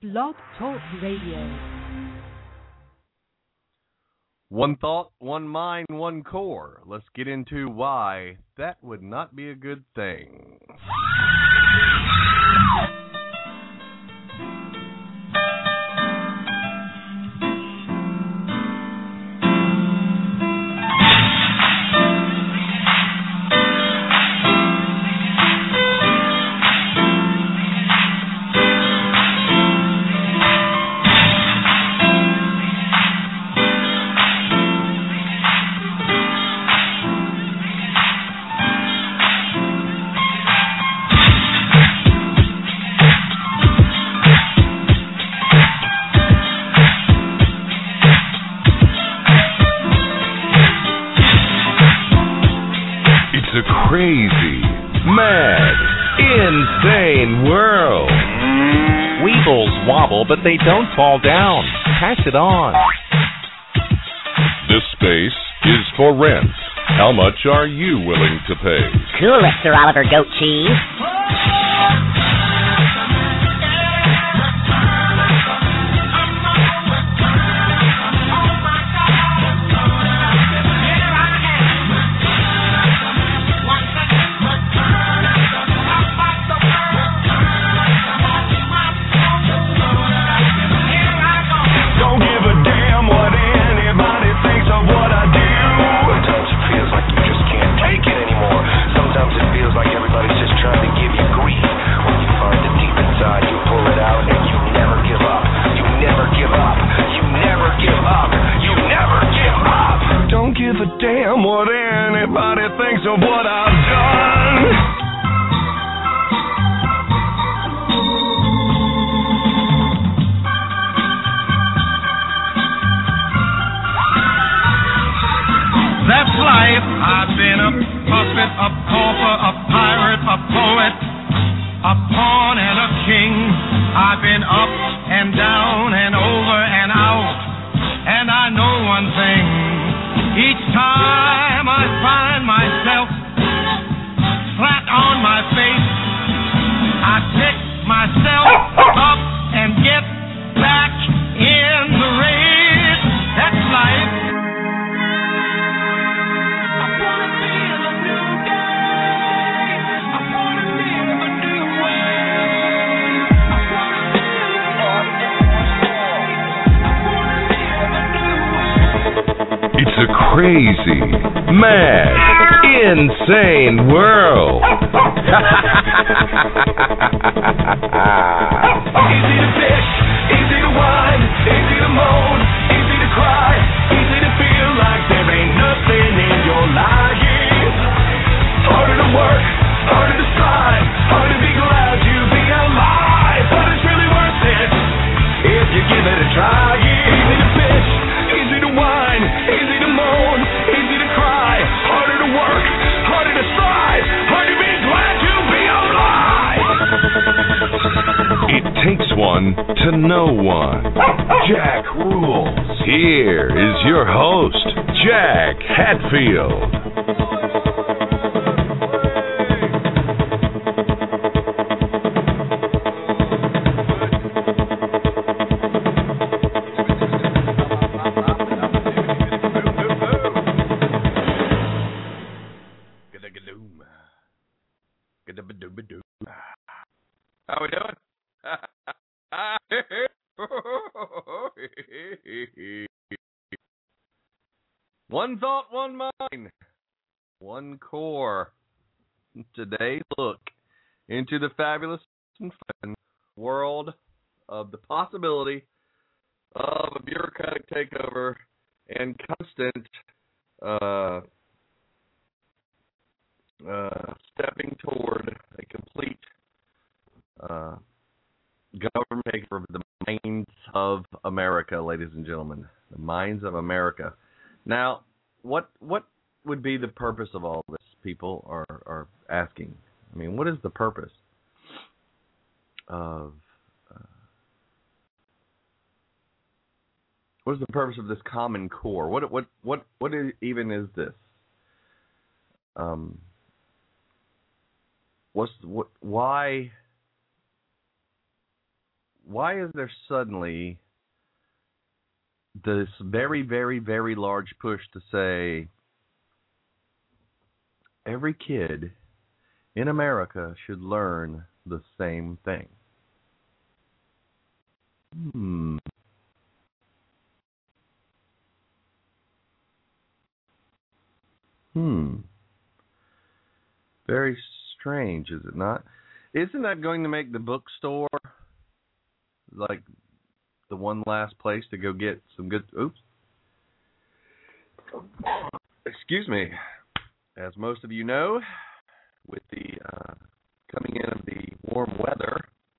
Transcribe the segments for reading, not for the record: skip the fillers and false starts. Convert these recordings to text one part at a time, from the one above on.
Blog Talk Radio. One thought, one mind, one core. Let's get into why that would not be a good thing. Crazy, mad, insane world. Weebles wobble, but they don't fall down. Pass it on. This space is for rent. How much are you willing to pay? Cool it, Sir Oliver Goat Cheese. Damn what anybody thinks of what I've done. That's life. I've been a puppet, a pauper, a pirate, a poet, a pawn and a king. I've been up and down and over and out, and I know one thing. Each time I find myself flat on my face, I pick myself up and get back in the race. That's life. I wanna feel a new day. I wanna live a new way. I wanna feel a new way. It's a crazy, mad, insane world. Easy to fish, easy to whine, easy to moan, easy to cry, easy to feel like there ain't nothing in your life. Harder to work, harder to strive, harder to be glad to be alive. But it's really worth it if you give it a try. Easy to fish, easy to whine, easy to moan, easy to cry, harder to work, harder to strive, harder to be glad to be alive. It takes one to know one. Jack rules. Here is your host, Jack Hatfield. How we doing? One thought, one mind, one core. Today, look into the fabulous and fun world of the possibility of a bureaucratic takeover and constant stepping toward a complete government takeover of the minds of America, ladies and gentlemen. The minds of America. Now, what would be the purpose of all this? People are asking. I mean, what is the purpose of what is the purpose of this Common Core? What even is this? Why why is there suddenly this very, very, very large push to say every kid in America should learn the same thing? Very strange, is it not? Isn't that going to make the bookstore like the one last place to go get some good... Oops. Excuse me. As most of you know, with the coming in of the warm weather...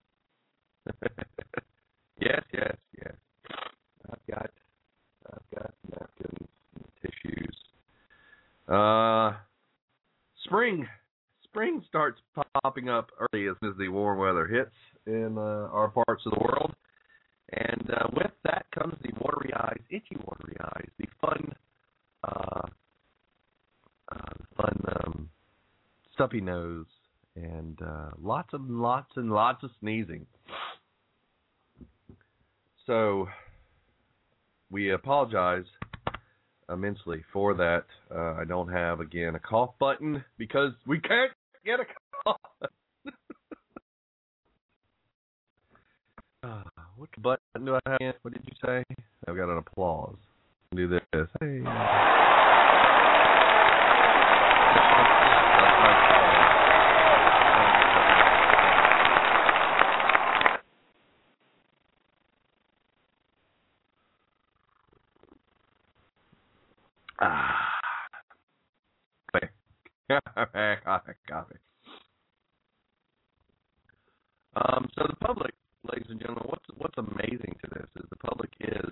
Yes. I've got napkins and tissues. Spring starts popping up early as soon as the warm weather hits in our parts of the world. And with that comes the watery eyes, itchy watery eyes, the fun stuffy nose, and lots of sneezing. So we apologize immensely for that. I don't have, again, a cough button because we can't get a cough. What button do I have? What did you say? I've got an applause. Do this. Hey. Copy. So the public, ladies and gentlemen, what's amazing to this is the public is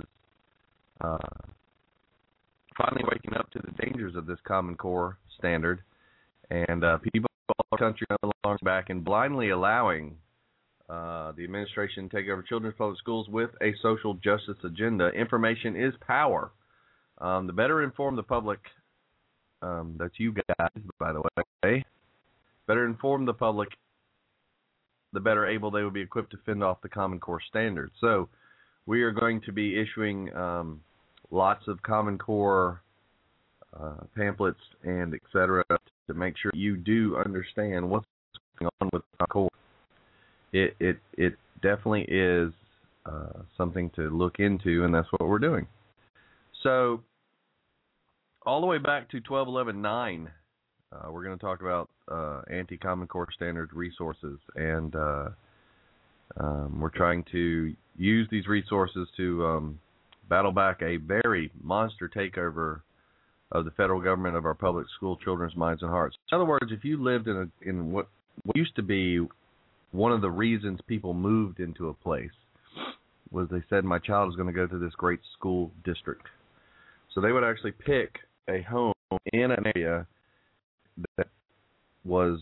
finally waking up to the dangers of this Common Core standard, and people all over the country no longer back and blindly allowing the administration to take over children's public schools with a social justice agenda. Information is power. The better informed the public, that's you guys, by the way, better inform the public, the better able they will be equipped to fend off the Common Core standards. So we are going to be issuing lots of Common Core pamphlets and et cetera to make sure you do understand what's going on with Common Core. It definitely is something to look into, and that's what we're doing. So all the way back to 1211.9, we're going to talk about anti-Common Core standards resources, and we're trying to use these resources to battle back a very monster takeover of the federal government of our public school children's minds and hearts. In other words, if you lived in what used to be one of the reasons people moved into a place was they said, my child is going to go to this great school district. So they would actually pick a home in an area that was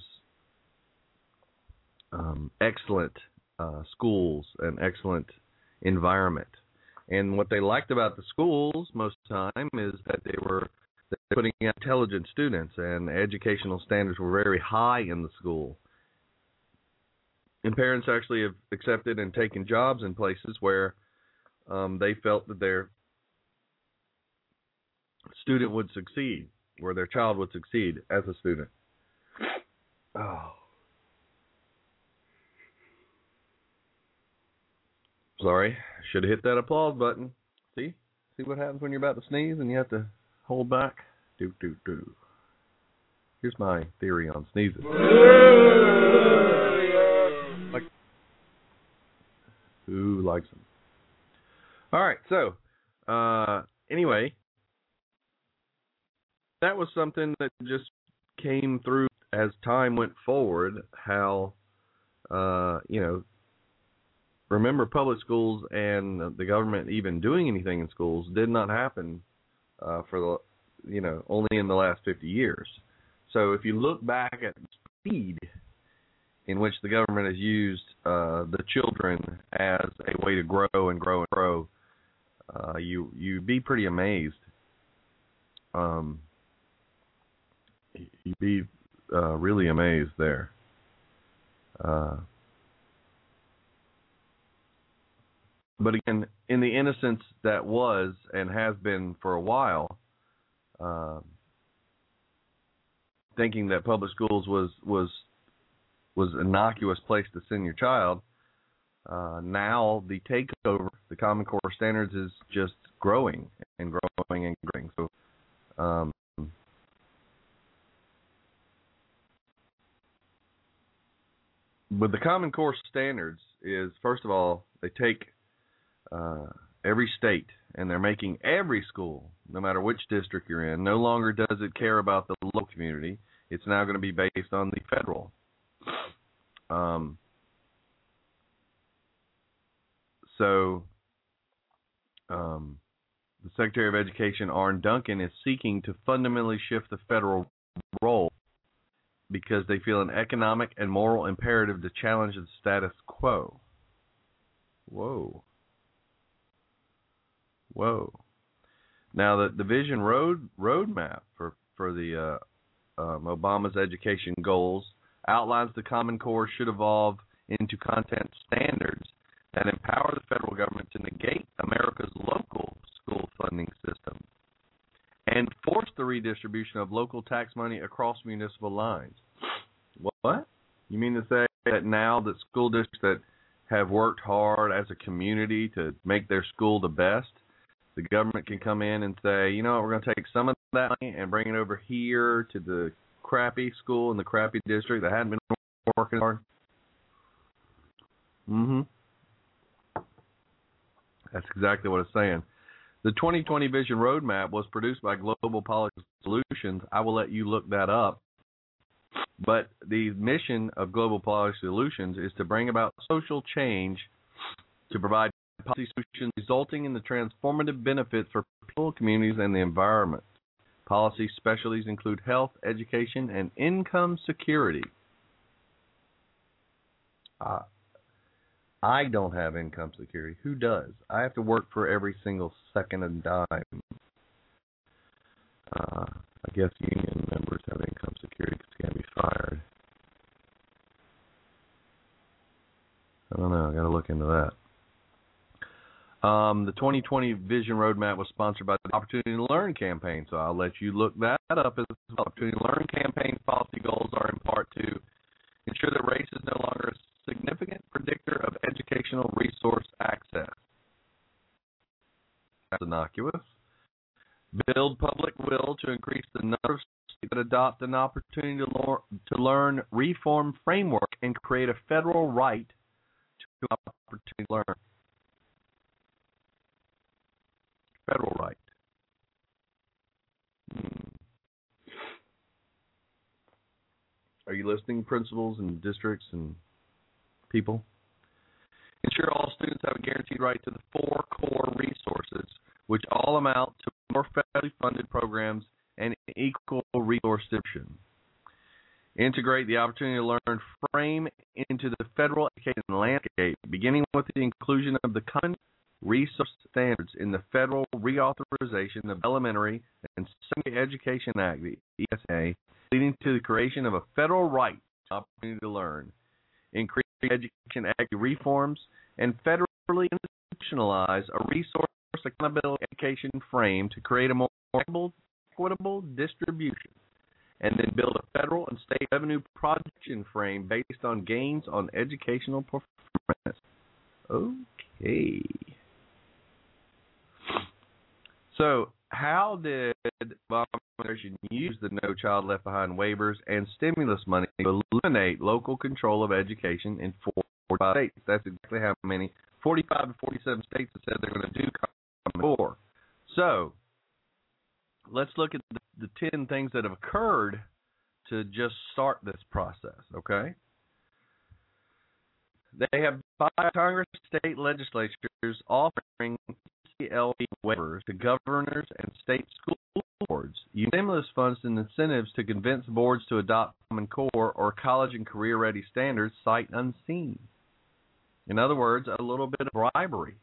excellent schools and excellent environment. And what they liked about the schools most of the time is that they were putting in intelligent students, and educational standards were very high in the school. And parents actually have accepted and taken jobs in places where they felt that their student would succeed, where their child would succeed as a student. Oh. Sorry, should have hit that applause button. See what happens when you're about to sneeze and you have to hold back? Do. Here's my theory on sneezes. Like, who likes them? All right, so anyway, that was something that just came through as time went forward. How remember, public schools and the government even doing anything in schools did not happen for only in the last 50 years. So if you look back at the speed in which the government has used the children as a way to grow and grow and grow, you'd be pretty amazed. You'd be really amazed there. But again, in the innocence that was and has been for a while, thinking that public schools was an innocuous place to send your child, now the takeover, the Common Core standards, is just growing and growing and growing. So, with the Common Core standards is, first of all, they take every state and they're making every school, no matter which district you're in, no longer does it care about the local community. It's now going to be based on the federal. So the Secretary of Education, Arne Duncan, is seeking to fundamentally shift the federal role because they feel an economic and moral imperative to challenge the status quo. Whoa. Now, the Vision roadmap for the Obama's education goals outlines the Common Core should evolve into content standards that empower the federal government to negate America's local school funding system and force the redistribution of local tax money across municipal lines. What? You mean to say that now that school districts that have worked hard as a community to make their school the best, the government can come in and say, you know what, we're going to take some of that money and bring it over here to the crappy school in the crappy district that hadn't been working hard? That's exactly what it's saying. The 2020 Vision Roadmap was produced by Global Policy Solutions. I will let you look that up. But the mission of Global Policy Solutions is to bring about social change to provide policy solutions resulting in the transformative benefits for people, communities, and the environment. Policy specialties include health, education, and income security. I don't have income security. Who does? I have to work for every single second and dime. I guess union members have income security because they can't be fired. I don't know. I got to look into that. The 2020 Vision Roadmap was sponsored by the Opportunity to Learn campaign, so I'll let you look that up as well. Opportunity to Learn campaign policy goals are in part to ensure that race is no longer a significant predictor of educational resource access. That's innocuous. Build public will to increase the number of states that adopt an Opportunity to Learn reform framework and create a federal right to opportunity to learn. Federal right. Are you listening, principals and districts and people? Ensure all students have a guaranteed right to the 4 core resources, which all amount to more federally funded programs and equal resource distribution. Integrate the Opportunity to Learn frame into the federal education landscape, beginning with the inclusion of the Common Resource Standards in the Federal Reauthorization of Elementary and Secondary Education Act, the ESA, leading to the creation of a federal right to Opportunity to Learn, increase Education Act reforms, and federally institutionalize a resource accountability education frame to create a more equitable distribution, and then build a federal and state revenue projection frame based on gains on educational performance. Okay. So, how did Obama administration use the No Child Left Behind waivers and stimulus money to eliminate local control of education in 45 states? That's exactly how many. 45 to 47 states have said they're going to do Common Core. So, let's look at the 10 things that have occurred to just start this process, okay? They have 5 Congress state legislatures offering ECLP waivers to governors and state school boards, use stimulus funds and incentives to convince boards to adopt Common Core or college and career-ready standards sight unseen. In other words, a little bit of bribery.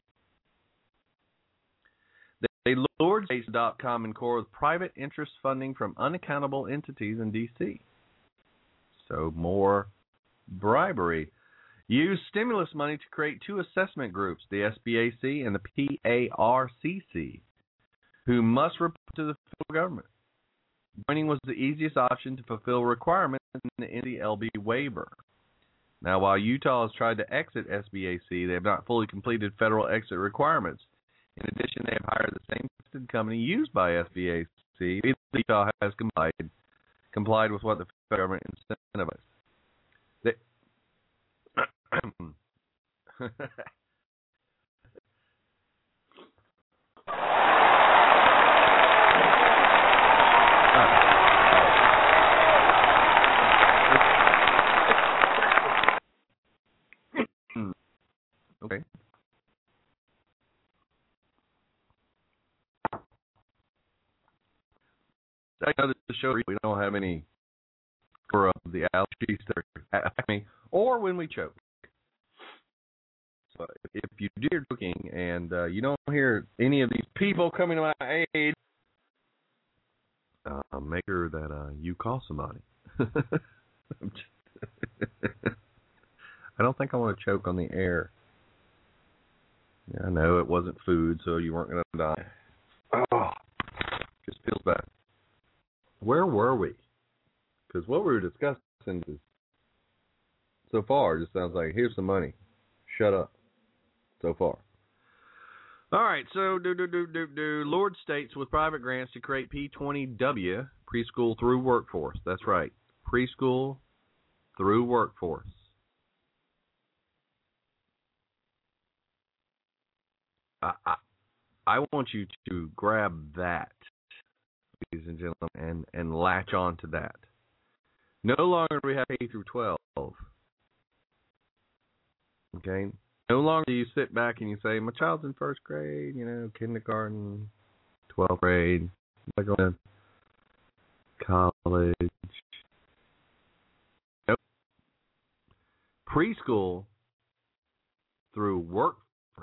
They lured states to adopt Common Core with private interest funding from unaccountable entities in D.C. So more bribery. Use stimulus money to create two assessment groups, the SBAC and the PARCC, who must report to the federal government. Joining was the easiest option to fulfill requirements in the NCLB waiver. Now, while Utah has tried to exit SBAC, they have not fully completed federal exit requirements. In addition, they have hired the same listed company used by SBAC. Utah has complied with what the federal government incentivized. Okay. I know the show we don't have any for the allergies that are affect me, or when we choke. So if you do your choking and you don't hear any of these people coming to my aid, make sure that you call somebody. I don't think I want to choke on the air. Yeah, I know it wasn't food, so you weren't going to die. Oh, just feels bad. Where were we? Because what we were discussing is, so far just sounds like, here's some money. Shut up. So far. All right, so Lord states with private grants to create P20W, preschool through workforce. That's right, preschool through workforce. I want you to grab that, ladies and gentlemen, and latch on to that. No longer do we have K through 12. Okay? No longer do you sit back and you say, my child's in first grade, kindergarten, 12th grade, they're going to college. Nope. Preschool through workforce.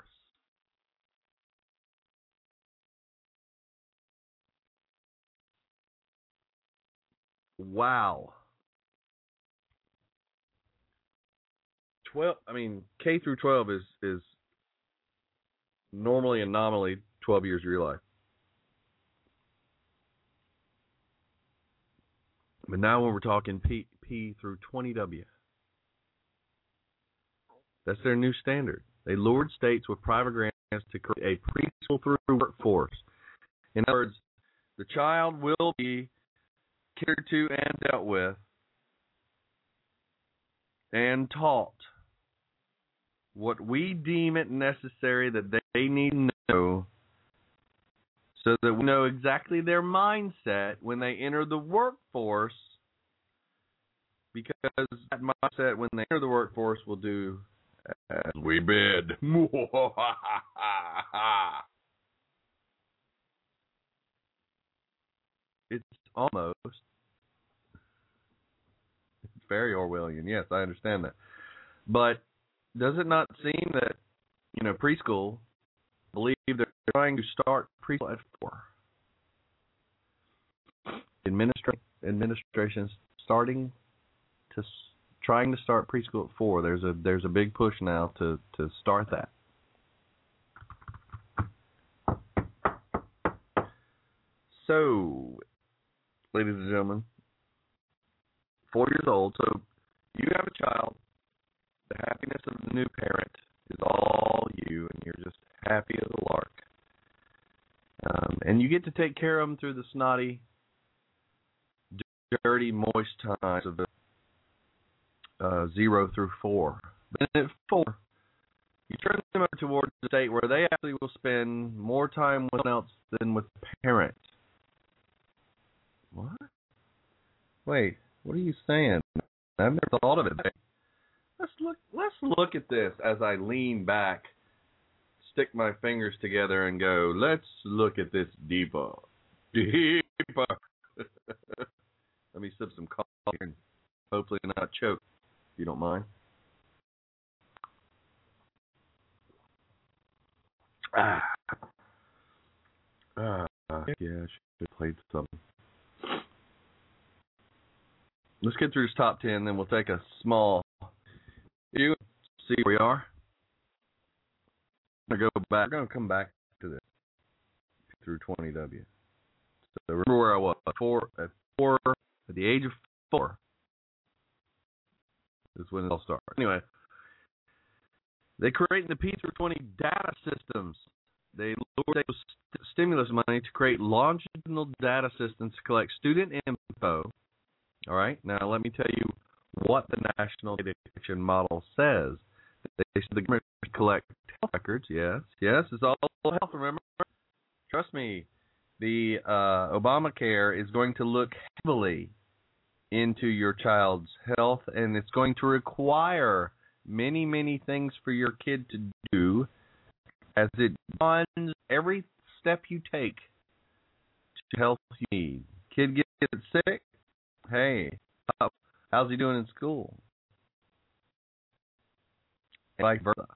Wow. K through 12 is normally and nominally 12 years of your life. But now when we're talking P through 20W, that's their new standard. They lured states with private grants to create a preschool through workforce. In other words, the child will be cared to and dealt with and taught what we deem it necessary that they need to know so that we know exactly their mindset when they enter the workforce, because that mindset when they enter the workforce will do as we bid. It's almost, it's very Orwellian. Yes, I understand that. But does it not seem that, preschool, believe they're trying to start preschool at 4? Administration's trying to start preschool at 4. There's a big push now to start that. So, ladies and gentlemen, 4 years old. So you have a child. The happiness of the new parent is all you, and you're just happy as a lark. And you get to take care of them through the snotty, dirty, moist times of the 0 through 4. Then at 4, you turn them over towards the state where they actually will spend more time with someone else than with the parent. What? Wait, what are you saying? I've never thought of it. Let's look at this as I lean back, stick my fingers together, and go, let's look at this deeper. Let me sip some coffee and hopefully not choke, if you don't mind. Yeah, I should have played something. Let's get through this top 10, then we'll take a small see where we are. We're going to go back. We're going to come back to this through 20W. So remember where I was. At the age of 4 is when it all started. Anyway, they created the P through 20 data systems. They lowered stimulus money to create longitudinal data systems to collect student info. All right. Now let me tell you what the National Data Collection Model says. They said the government should collect health records. Yes, it's all health. Remember, trust me. The Obamacare is going to look heavily into your child's health, and it's going to require many, many things for your kid to do, as it funds every step you take to health you need. Kid gets sick. Hey, how's he doing in school? And vice versa.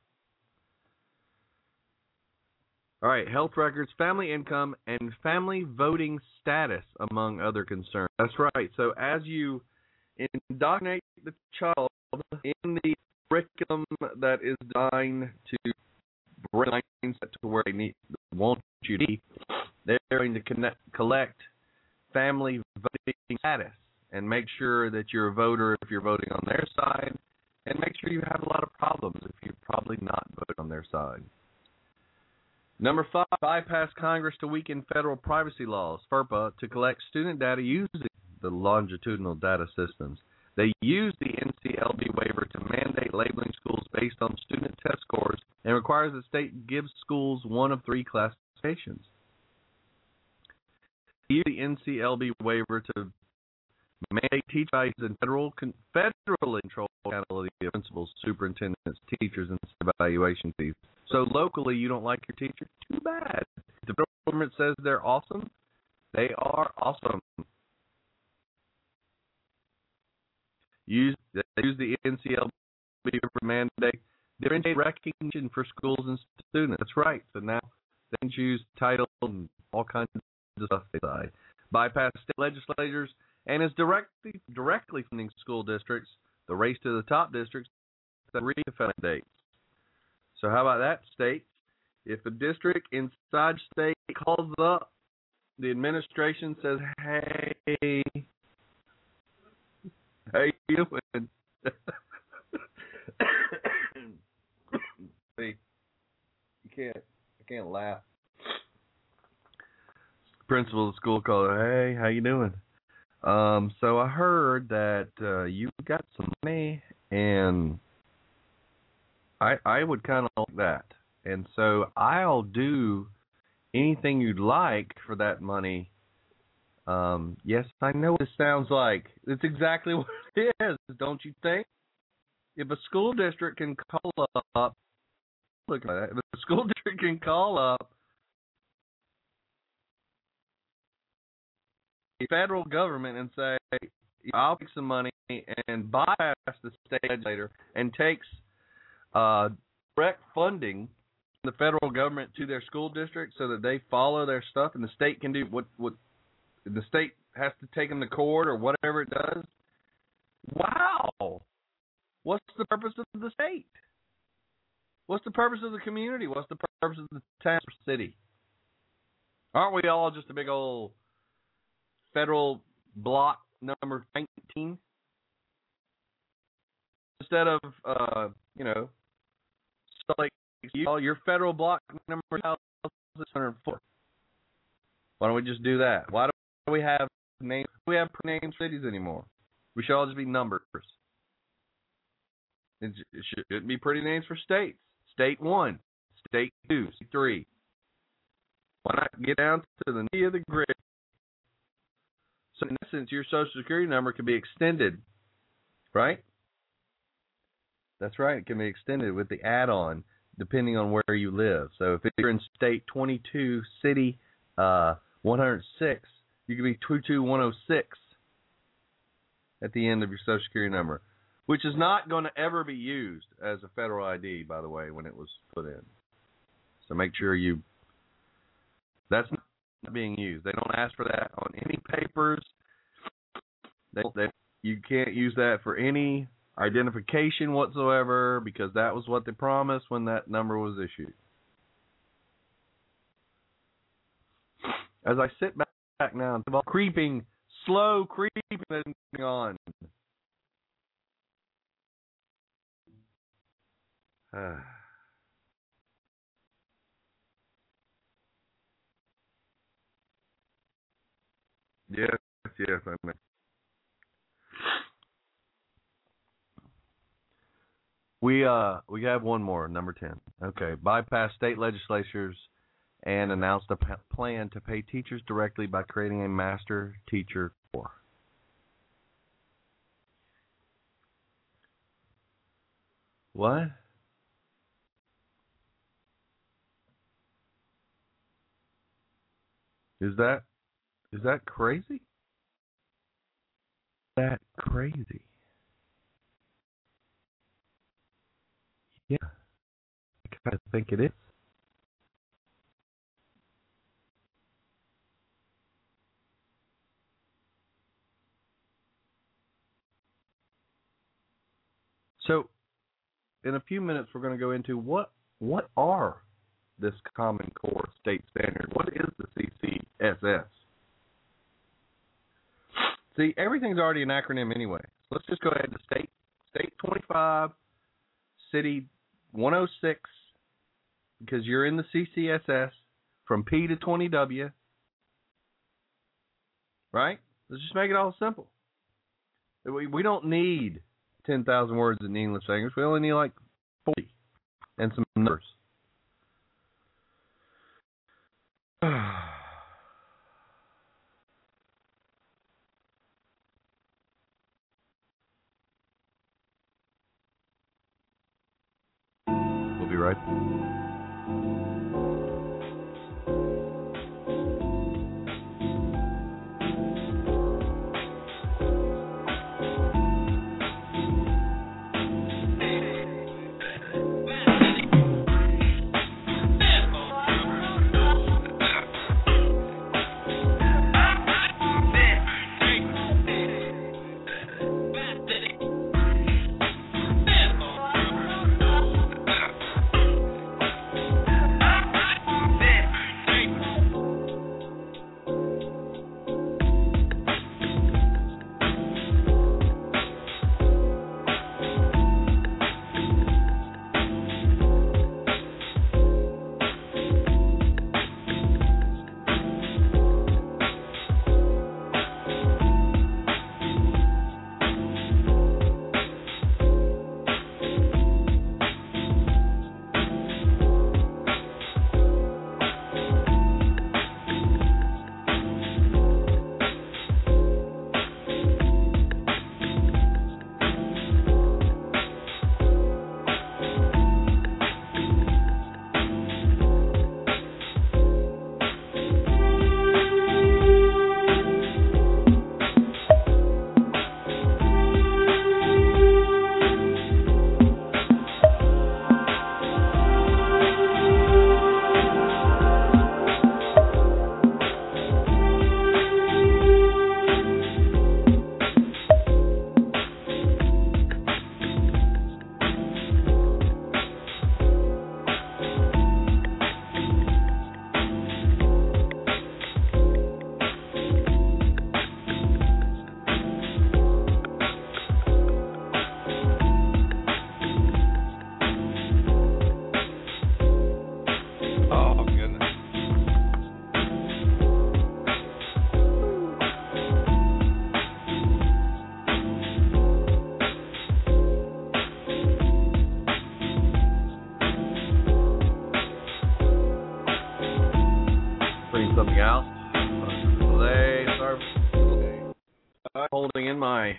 All right, health records, family income, and family voting status, among other concerns. That's right. So as you indoctrinate the child in the curriculum that is designed to bring mindset to where they want you to be, they're going to collect family voting status and make sure that you're a voter if you're voting on their side, and make sure you have a lot of problems if you're probably not voting on their side. Number 5, bypass Congress to weaken federal privacy laws, FERPA, to collect student data using the longitudinal data systems. They use the NCLB waiver to mandate labeling schools based on student test scores and requires the state gives schools one of 3 classifications. They use the NCLB waiver to mandate teacher values and federally control accountability of principals, superintendents, teachers, and evaluation fees. So locally, you don't like your teacher? Too bad. If the federal government says they're awesome, they are awesome. They use the NCLB for mandate differentiated recognition for schools and students. That's right. So now they can choose title and all kinds of stuff they decide. Bypass state legislators and is directly funding school districts. The race to the top districts that read the dates. So how about that, state? If a district inside state calls up, the administration says, "Hey, how you doing?" See, I can't laugh. Principal of the school called, "Hey, how you doing? So I heard that you got some money, and I would kind of like that. And so I'll do anything you'd like for that money." Yes, I know what it sounds like. It's exactly what it is, don't you think? If a school district can call up, look at that. If a school district can call up the federal government and say, "I'll take some money," and bypass the state legislator and takes direct funding from the federal government to their school district so that they follow their stuff, and the state can do what the state has to take them to court or whatever it does. Wow! What's the purpose of the state? What's the purpose of the community? What's the purpose of the town or city? Aren't we all just a big old federal block number 19? Instead of, like your federal block number 604. Why don't we just do that? Why do we have names? We have named cities anymore. We should all just be numbers. It should be pretty names for states. State 1, State 2, State 3. Why not get down to the knee of the grid? So in essence, your Social Security number can be extended, right? That's right. It can be extended with the add-on depending on where you live. So if you're in State 22, City 106, you can be 22106 at the end of your Social Security number, which is not going to ever be used as a federal ID, by the way, when it was put in. So make sure that's not being used. They don't ask for that on any papers. You can't use that for any identification whatsoever, because that was what they promised when that number was issued. As I sit back now, creeping, slow creeping on. Yes, I know. We have one more, number 10. Okay, bypass state legislatures and announced a plan to pay teachers directly by creating a master teacher corps. What? Is that crazy? Is that crazy? Yeah, I kind of think it is. So, in a few minutes, we're going to go into what are this Common Core state standard? What is the CCSS? See, everything's already an acronym anyway. So let's just go ahead to state 25, city 106, because you're in the CCSS, from P to 20W. Right? Let's just make it all simple. We don't need 10,000 words in the English language. We only need like 40 and some numbers. We'll be right back. Holding in my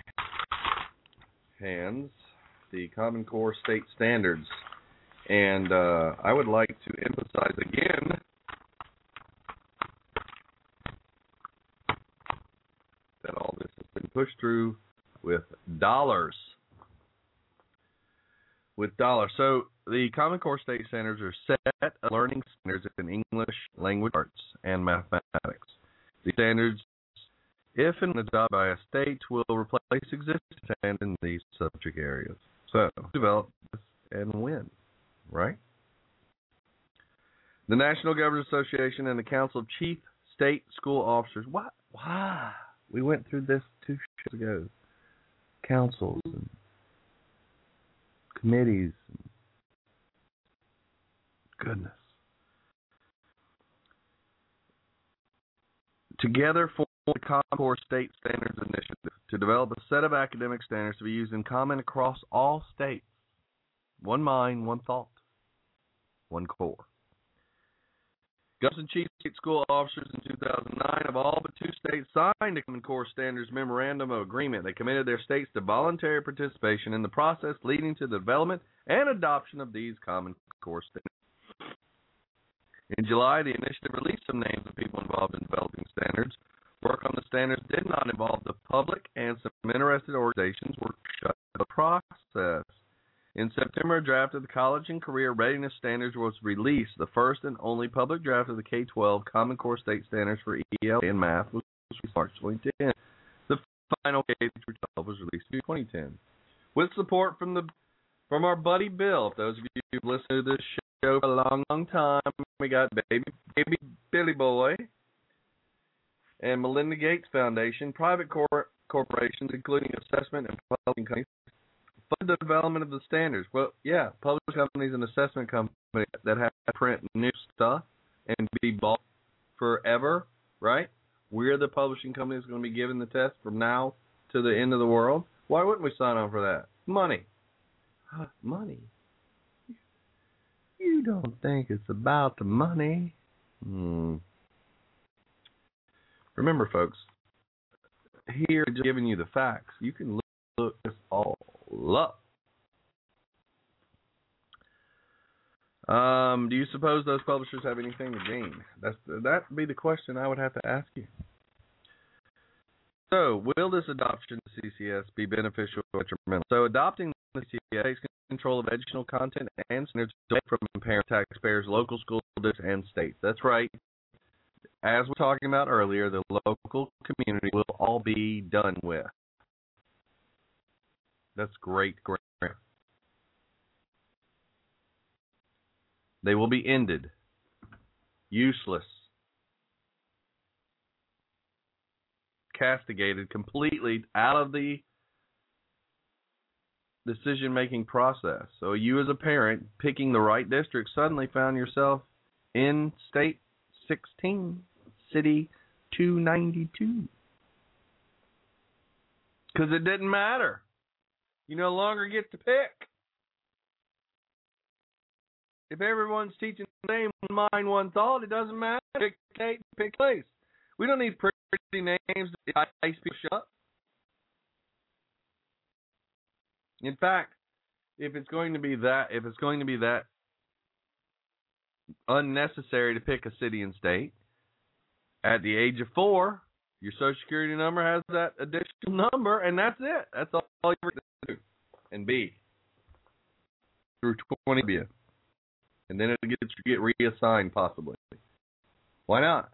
hands the Common Core state standards, and I would like to emphasize again that all this has been pushed through with dollars. So the Common Core state standards are set of learning standards in English, language arts, and mathematics. These standards if and when adopted by a state, will replace existing standards in these subject areas. So, develop this and when, right? The National Governors Association and the Council of Chief State School Officers. What? Why? We went through this 2 shows ago. Councils and committees. Goodness. Together form the Common Core State Standards Initiative to develop a set of academic standards to be used in common across all states. One mind, one thought, one core. Governors and Chief State School Officers in 2009 of all but 2 states signed the Common Core Standards Memorandum of Agreement. They committed their states to voluntary participation in the process leading to the development and adoption of these Common Core Standards. In July, the initiative released some names of people involved in developing standards. Work on the standards did not involve the public, and some interested organizations were shut from the process. In September, a draft of the College and Career Readiness Standards was released. The first and only public draft of the K-12 Common Core State Standards for ELA and Math was released March 2010. The final K-12 was released in 2010. With support from our buddy Bill. If those of you who've listened to this show for a long, long time, we got baby Billy Boy and Melinda Gates Foundation, private corporations, including assessment and publishing companies, fund the development of the standards. Well, yeah, publishing companies and assessment companies that have to print new stuff and be bought forever, right? We're the publishing company that's going to be given the test from now to the end of the world. Why wouldn't we sign on for that? Money. Money. You don't think it's about the money. Remember, folks, here, just giving you the facts. You can look this all up. Do you suppose those publishers have anything to gain? That'd be the question I would have to ask you. So, will this adoption of CCS be beneficial or detrimental? So, adopting the CCS takes control of educational content and standards away from parents, taxpayers, local school districts, and states. That's right. As we were talking about earlier, the local community will all be done with. That's great. They will be ended. Useless. Castigated completely out of the decision-making process. So you as a parent picking the right district suddenly found yourself in state 16, city 292. Because it didn't matter. You no longer get to pick. If everyone's teaching the same one mind, one thought, it doesn't matter. Pick place. We don't need pretty names to ice people shut. In fact, if it's going to be that unnecessary to pick a city and state, at the age of 4, your Social Security number has that additional number, and that's it. That's all you ever do. And B, through 20 years. And then it'll get reassigned, possibly. Why not?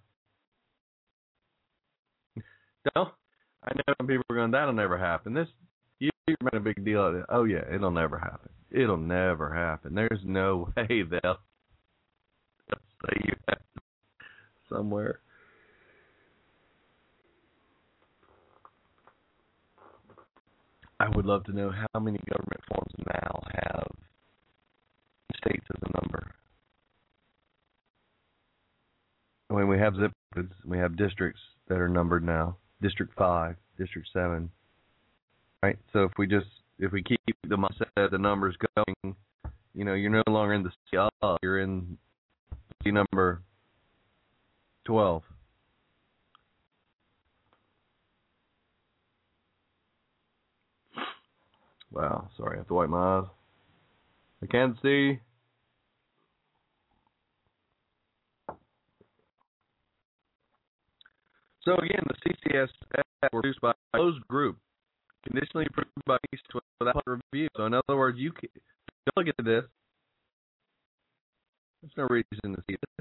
No, I know some people are going, that'll never happen. You made a big deal of it. Oh, yeah, it'll never happen. It'll never happen. There's no way they'll say you have somewhere. I would love to know how many government forms now have states as a number. When we have zip codes, we have districts that are numbered now. District 5, District 7. Right? So if we keep the mindset of the numbers going, you're no longer in the C, you're in C number 12. Wow, sorry, I have to wipe my eyes. I can't see. So again, the CCS were produced by a closed group, conditionally approved by each without review. So in other words, you can don't look at this. There's no reason to see this.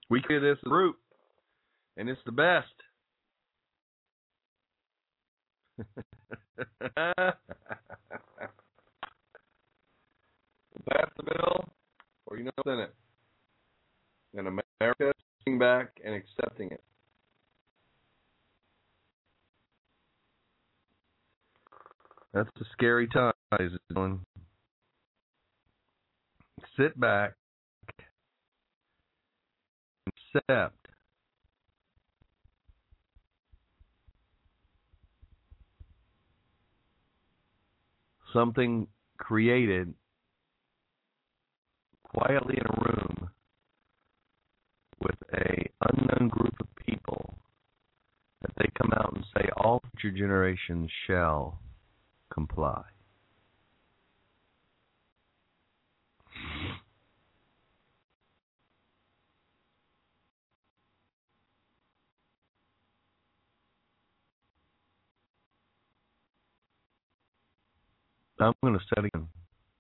We created this group, and it's the best. Pass the bill, or you know what's in it. And America is sitting back and accepting it. That's a scary time, ladies and gentlemen. Sit back, accept something created quietly in a room with a unknown group of people that they come out and say all future generations shall comply. I'm going to say it again.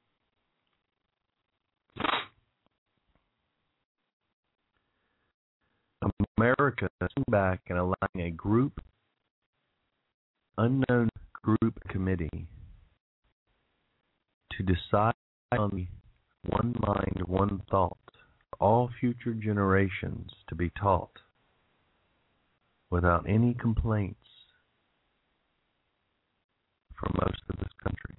America is back and allowing a unknown group committee to decide on one mind, one thought, all future generations to be taught without any complaints from most of this country.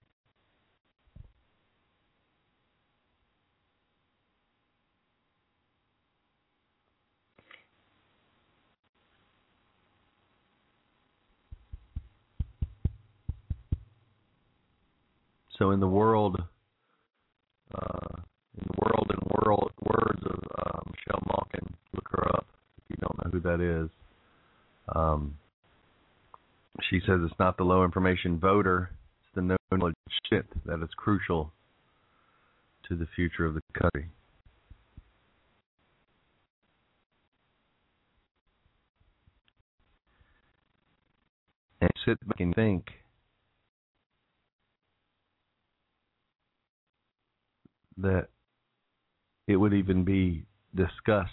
So in the world words of Michelle Malkin, look her up if you don't know who that is. She says it's not the low information voter, it's the no knowledge shit that is crucial to the future of the country. And sit back and think that it would even be discussed.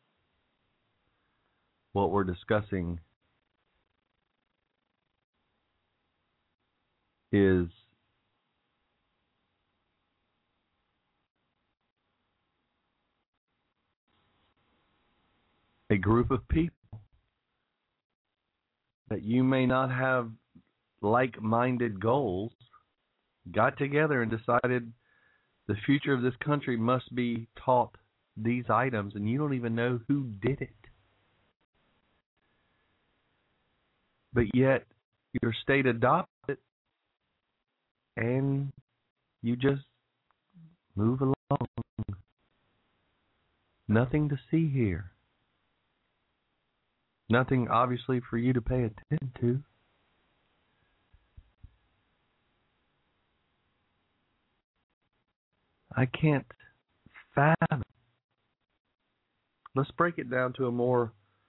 What we're discussing is a group of people that you may not have like-minded goals got together and decided the future of this country must be taught these items, and you don't even know who did it. But yet, your state adopted it, and you just move along. Nothing to see here. Nothing, obviously, for you to pay attention to. I can't fathom. Let's break it down to a more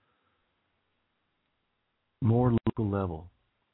local level.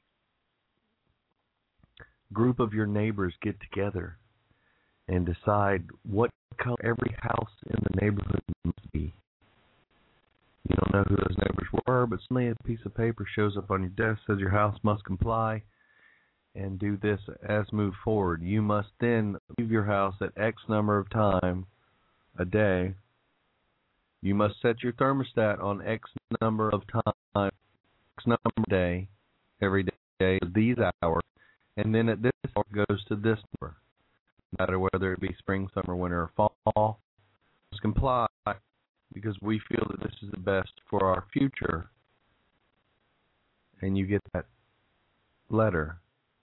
Group of your neighbors get together and decide what color every house in the neighborhood must be. You don't know who those neighbors were, but suddenly a piece of paper shows up on your desk, says your house must comply and do this as move forward. You must then leave your house at X number of time a day. You must set your thermostat on X number of time, X number of day, every day, these hours, and then at this hour goes to this number. No matter whether it be spring, summer, winter, or fall, must comply because we feel that this is the best for our future. And you get that letter.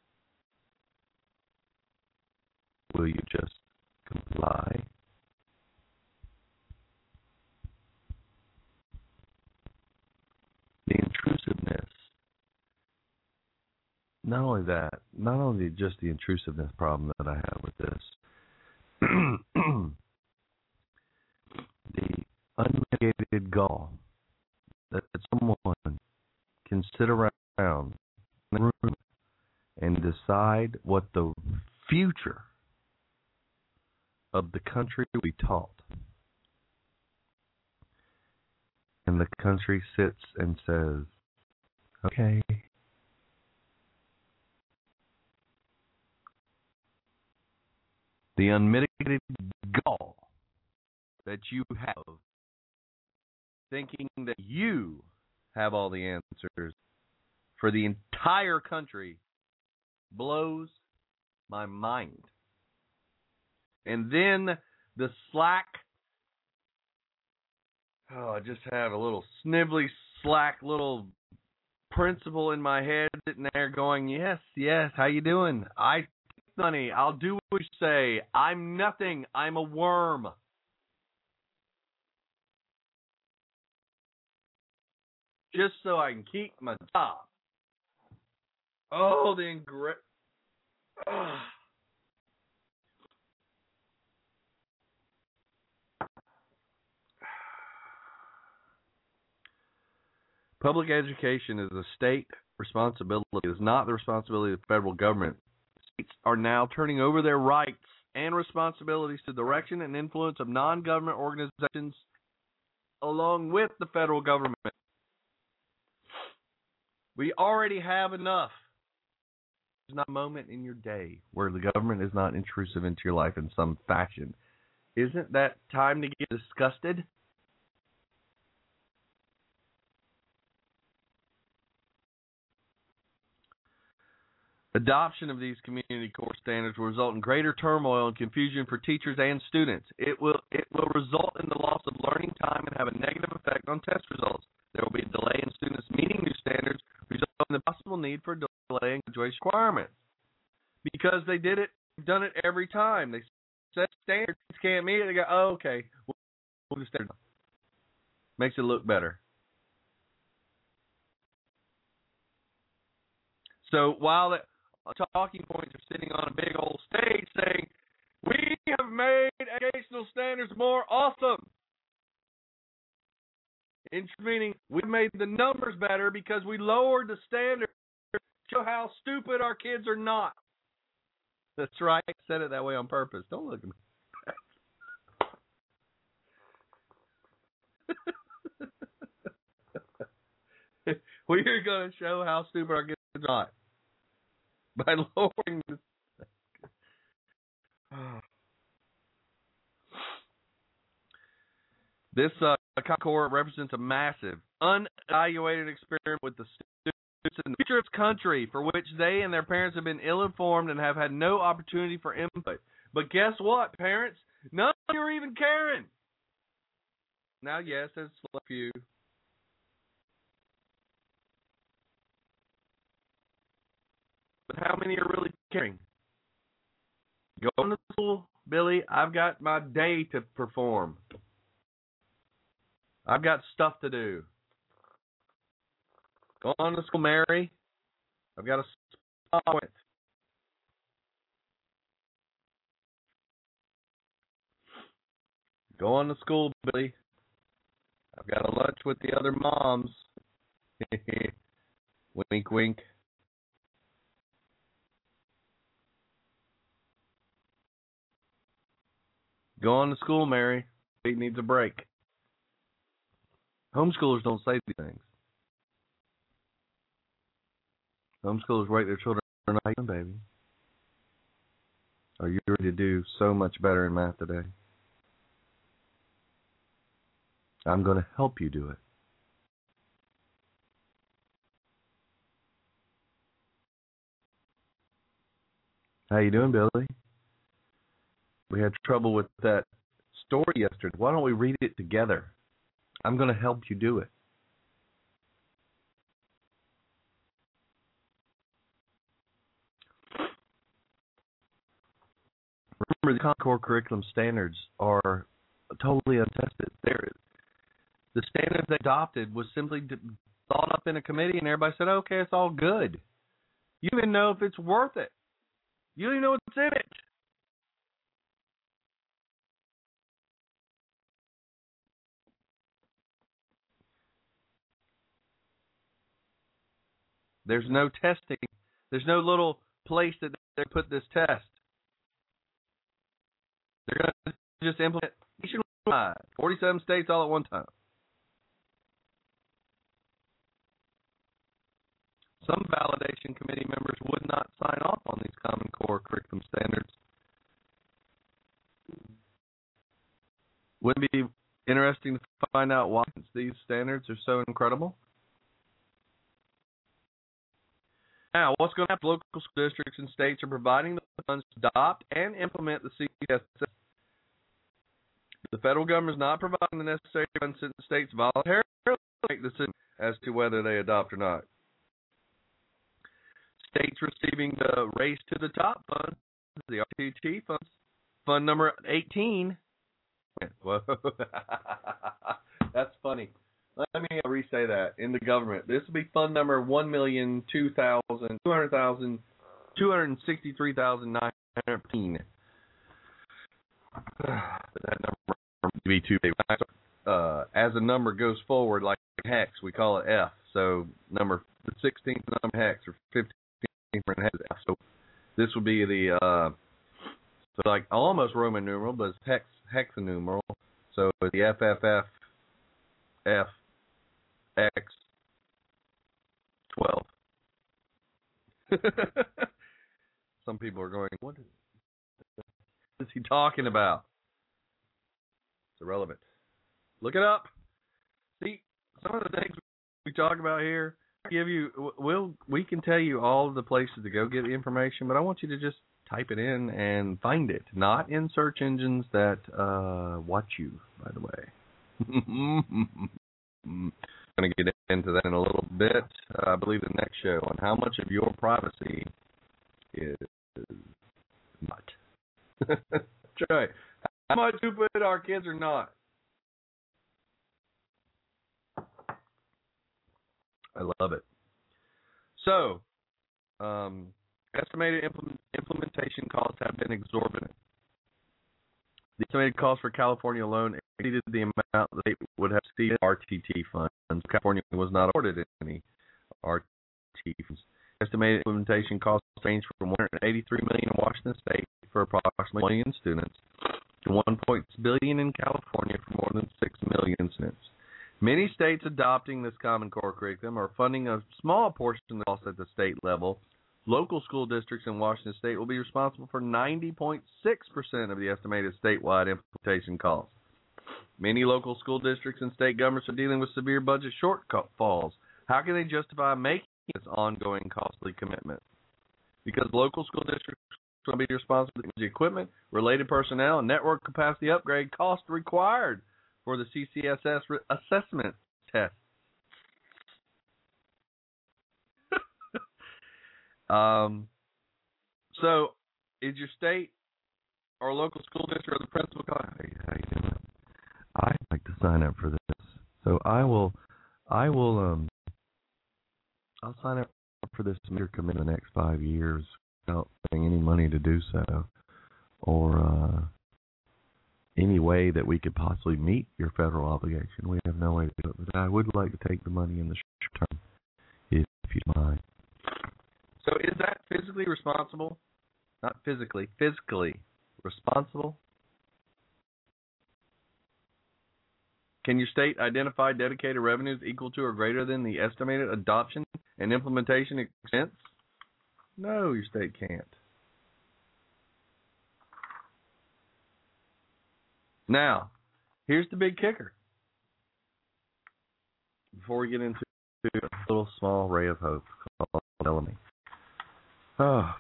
Will you just comply? The intrusiveness. Not only just the intrusiveness problem that I have with this, the unmitigated gall that someone can sit around in the room and decide what the future of the country we taught. And the country sits and says, okay. The unmitigated gall that you have, thinking that you have all the answers for the entire country, blows my mind. And then the slack, I just have a little snivelly, slack little principal in my head sitting there going, yes, how you doing? Honey, I'll do what you say. I'm nothing. I'm a worm. Just so I can keep my job. Oh, the Public education is a state responsibility. It is not the responsibility of the federal government. States are now turning over their rights and responsibilities to direction and influence of non-government organizations along with the federal government. We already have enough. There's not a moment in your day where the government is not intrusive into your life in some fashion. Isn't that time to get disgusted? Adoption of these community core standards will result in greater turmoil and confusion for teachers and students. It will result in the loss of learning time and have a negative effect on test results. There will be a delay in students meeting new standards, resulting in the possible need for delaying graduation requirements. Because they've done it every time. They set standards, can't meet it, they go, oh, okay, we'll do standards. Makes it look better. So while the talking points are sitting on a big old stage saying, we have made educational standards more awesome. Meaning we made the numbers better because we lowered the standard to show how stupid our kids are not. That's right. I said it that way on purpose. Don't look at me. We're going to show how stupid our kids are not. By lowering the This Concord represents a massive, unevaluated experiment with the students and the future of this country for which they and their parents have been ill-informed and have had no opportunity for input. But guess what, parents? None of you are even caring. Now, yes, there's a few. But how many are really caring? Going to school, Billy, I've got my day to perform. I've got stuff to do. Go on to school, Mary. I've got a appointment. Go on to school, Billy. I've got a lunch with the other moms. Wink, wink. Go on to school, Mary. He needs a break. Homeschoolers don't say these things. Homeschoolers rate their children on a baby. Are you ready to do so much better in math today? I'm going to help you do it. How you doing, Billy? We had trouble with that story yesterday. Why don't we read it together? I'm going to help you do it. Remember, the Concord curriculum standards are totally untested. The standards they adopted was simply thought up in a committee, and everybody said, okay, it's all good. You don't even know if it's worth it. You don't even know what's in it. There's no testing. There's no little place that they put this test. They're going to just implement nationwide, 47 states all at one time. some validation committee members would not sign off on these Common Core curriculum standards. Wouldn't it be interesting to find out why these standards are so incredible? Now, what's going to happen? Local school districts and states are providing the funds to adopt and implement the CCSS. The federal government is not providing the necessary funds since the states voluntarily make the decision as to whether they adopt or not. States receiving the Race to the Top fund, the RTT funds, fund number 18. Whoa. That's funny. Let me re-say that. In the government, this will be fund number 1,263,915. That number will be too big. As a number goes forward, like hex, we call it F. So the 16th number hex or 15th number hex is F. So this will be the so like almost Roman numeral, but it's hexanumeral. So the FFF F X 12. Some people are going, what is he talking about? It's irrelevant. Look it up. See, some of the things we talk about here, we can tell you all of the places to go get the information, but I want you to just type it in and find it, not in search engines that watch you, by the way. I'm going to get into that in a little bit. I believe the next show on how much of your privacy is not. That's right. How much you put our kids or not? I love it. So, estimated implementation costs have been exorbitant. The estimated cost for California alone exceeded the amount the state would have received RTT funds. California was not awarded any RTT funds. Estimated implementation costs range from $183 million in Washington State for approximately 1 million students to $1.6 billion in California for more than 6 million students. Many states adopting this Common Core curriculum are funding a small portion of the cost at the state level. Local school districts in Washington State will be responsible for 90.6% of the estimated statewide implementation costs. Many local school districts and state governments are dealing with severe budget shortfalls. How can they justify making this ongoing costly commitment? Because local school districts will be responsible for the equipment, related personnel, and network capacity upgrade costs required for the CCSS assessment test. So, is your state or local school district or the principal calling? Hey, how you doing? I'd like to sign up for this. So I'll sign up for this major commitment in the next 5 years without paying any money to do so, or any way that we could possibly meet your federal obligation. We have no way to do it, but I would like to take the money in the short term, if you mind. So is that physically responsible? Not physically responsible? Can your state identify dedicated revenues equal to or greater than the estimated adoption and implementation expense? No, your state can't. Now, here's the big kicker. Before we get into a little small ray of hope called Bellamy. Oh.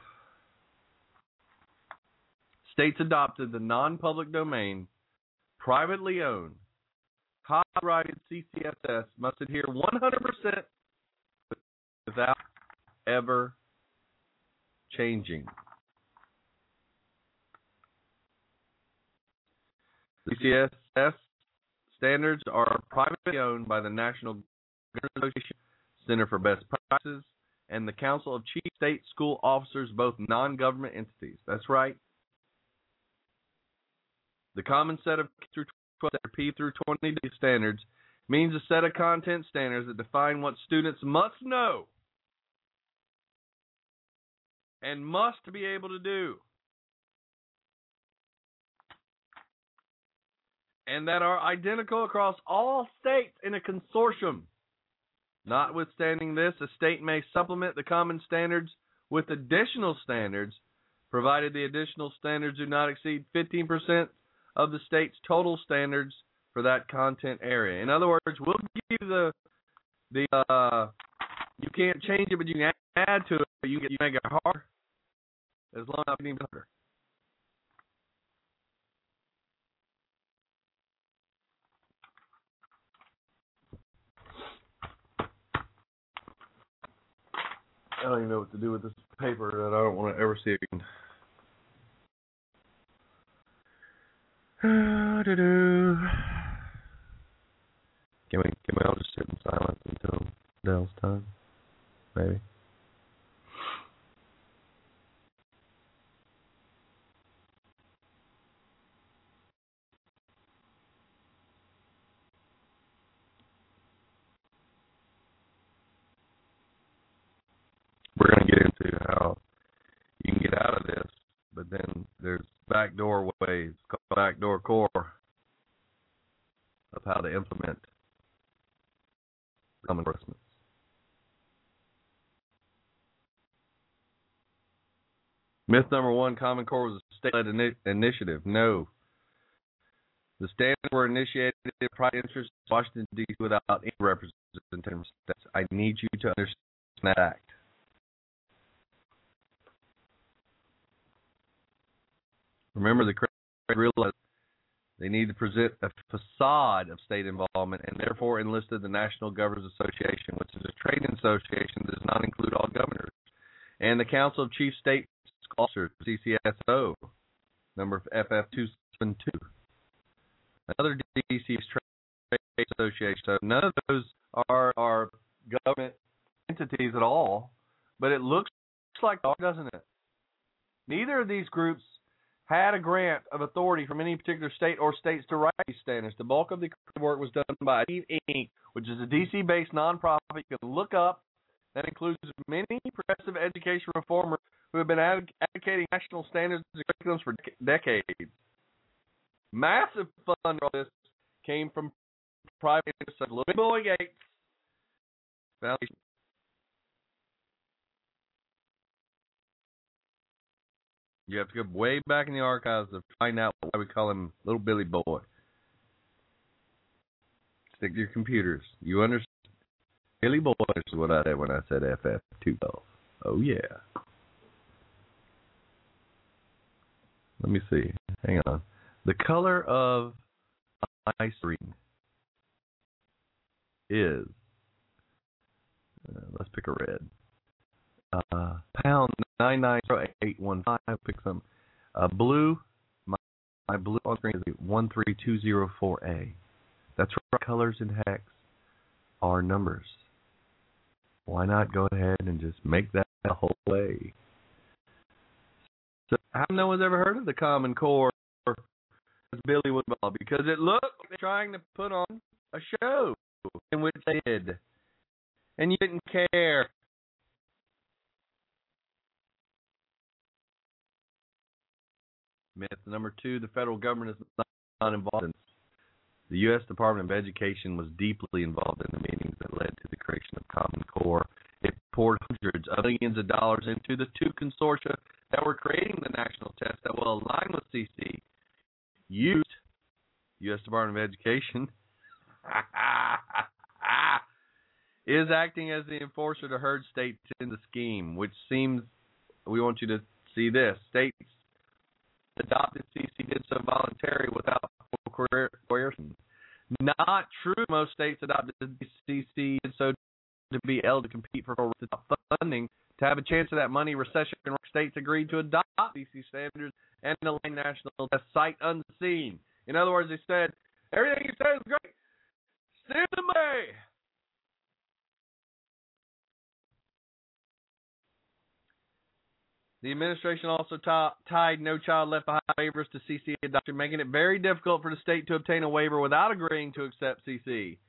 States adopted the non-public domain, privately owned, copyrighted CCSS must adhere 100% without ever changing. CCSS standards are privately owned by the National Government Association, Center for Best Practices, and the Council of Chief State School Officers, both non-government entities. That's right. The common set of P through 20 standards means a set of content standards that define what students must know and must be able to do, and that are identical across all states in a consortium Notwithstanding this, a state may supplement the common standards with additional standards, provided the additional standards do not exceed 15% of the state's total standards for that content area. In other words, we'll give you the you can't change it, but you can add to it. You make it harder as long as it's even harder. I don't even know what to do with this paper that I don't want to ever see again. Can we all just sit in silence until Dell's time? Maybe. We're going to get into how you can get out of this, but then there's backdoor ways, called backdoor core, of how to implement common enforcement. Myth number one, Common Core was a state-led initiative. No. The standards were initiated in private interest in Washington, D.C. without any representation. I need you to understand that act. Remember, the Craig realized they need to present a facade of state involvement and therefore enlisted the National Governors Association, which is a trade association that does not include all governors, and the Council of Chief State Officers, CCSO, number FF272. Another DC's trade association. So none of those are government entities at all, but it looks like, doesn't it? Neither of these groups had a grant of authority from any particular state or states to write these standards. The bulk of the work was done by Achieve Inc., which is a DC-based nonprofit you can look up that includes many progressive education reformers who have been advocating national standards and curriculums for decades. Massive fund for this came from private interests like Little Boy Gates Foundation. You have to go way back in the archives to find out why we call him Little Billy Boy. Stick to your computers. You understand? Billy Boy is what I said when I said FF212. Oh, yeah. Let me see. Hang on. The color of my screen is, let's pick a red. Pound 9908815. Pick some blue. My blue on screen is 13204A. That's right. Colors and hex are numbers. Why not go ahead and just make that the whole way? So, how no one's ever heard of the Common Core as Billy Woodball? Because it looked like they're trying to put on a show, in which they did, and you didn't care. Myth number two, the federal government is not involved in this. The U.S. Department of Education was deeply involved in the meetings that led to the creation of Common Core. It poured hundreds of millions of dollars into the two consortia that were creating the national test that will align with CC. U.S. Department of Education is acting as the enforcer to herd states in the scheme, which seems, we want you to see this, states adopted CC did so voluntarily without coercion. Not true. Most states adopted CC and so to be able to compete for funding to have a chance of that money. Recession states agreed to adopt CC standards and align national test sight unseen. In other words, they said everything you said is great. Send the money. The administration also tied No Child Left Behind waivers to CC adoption, making it very difficult for the state to obtain a waiver without agreeing to accept CC.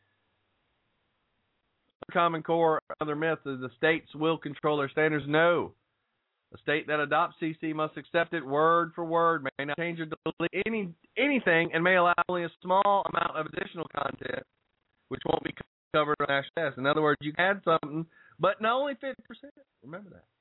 Common Core, another myth, is the states will control their standards. No. A state that adopts CC must accept it word for word, may not change or delete anything, and may allow only a small amount of additional content, which won't be covered on national test. In other words, you can add something, but not only 50%. Remember that.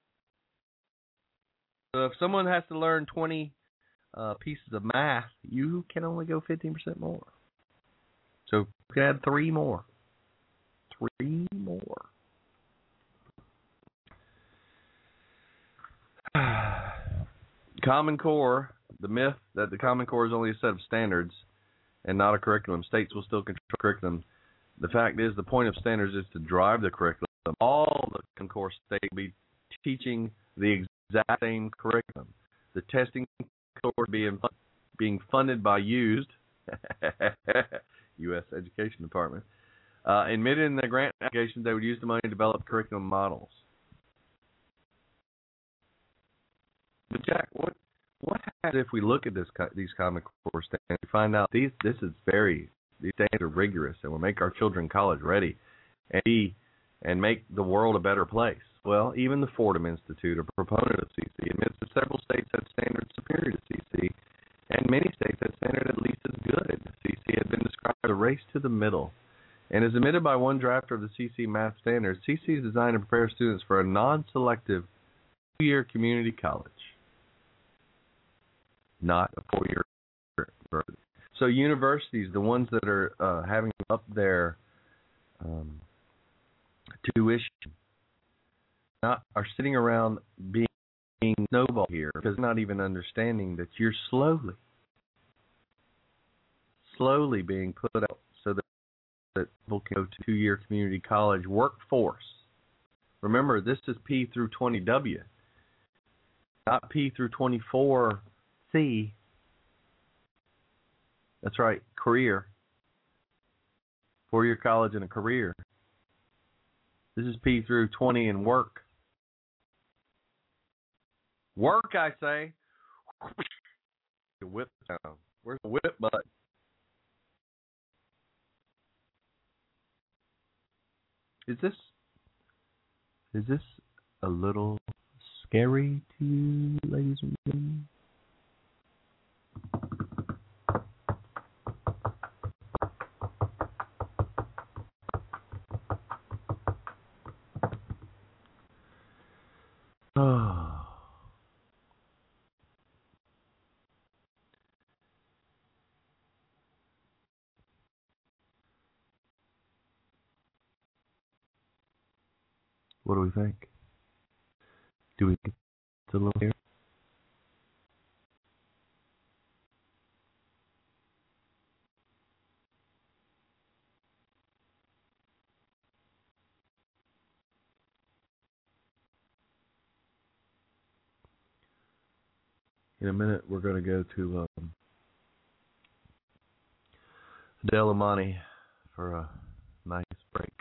So if someone has to learn 20 pieces of math, you can only go 15% more. So you can add 3 more. 3 more. Common Core, the myth that the Common Core is only a set of standards and not a curriculum. States will still control curriculum. The fact is, the point of standards is to drive the curriculum. All the Common Core states will be teaching the exact same curriculum. The testing course being funded by USED, U.S. Education Department, admitted in their grant applications they would use the money to develop curriculum models. But Jack, what happens if we look at these Common Core standards and find out these standards are rigorous and will make our children college ready and make the world a better place? Well, even the Fordham Institute, a proponent of CC, admits that several states have standards superior to CC, and many states have standards at least as good. CC has been described as a race to the middle, and is admitted by one drafter of the CC math standards. CC is designed to prepare students for a non-selective 2-year community college, not a 4-year university. So universities, the ones that are having up their tuition, are sitting around being snowballed here because they're not even understanding that you're slowly being put out so that people can go to 2-year community college workforce. Remember, this is P through 20W, not P through 24C. That's right, career. 4-year college and a career. This is P through 20 and work. Work, I say. The whip sound. Where's the whip button? Is this a little scary to you, ladies and gentlemen? What do we think? Do we get a little here? In a minute, we're going to go to Adele Amani for a nice break.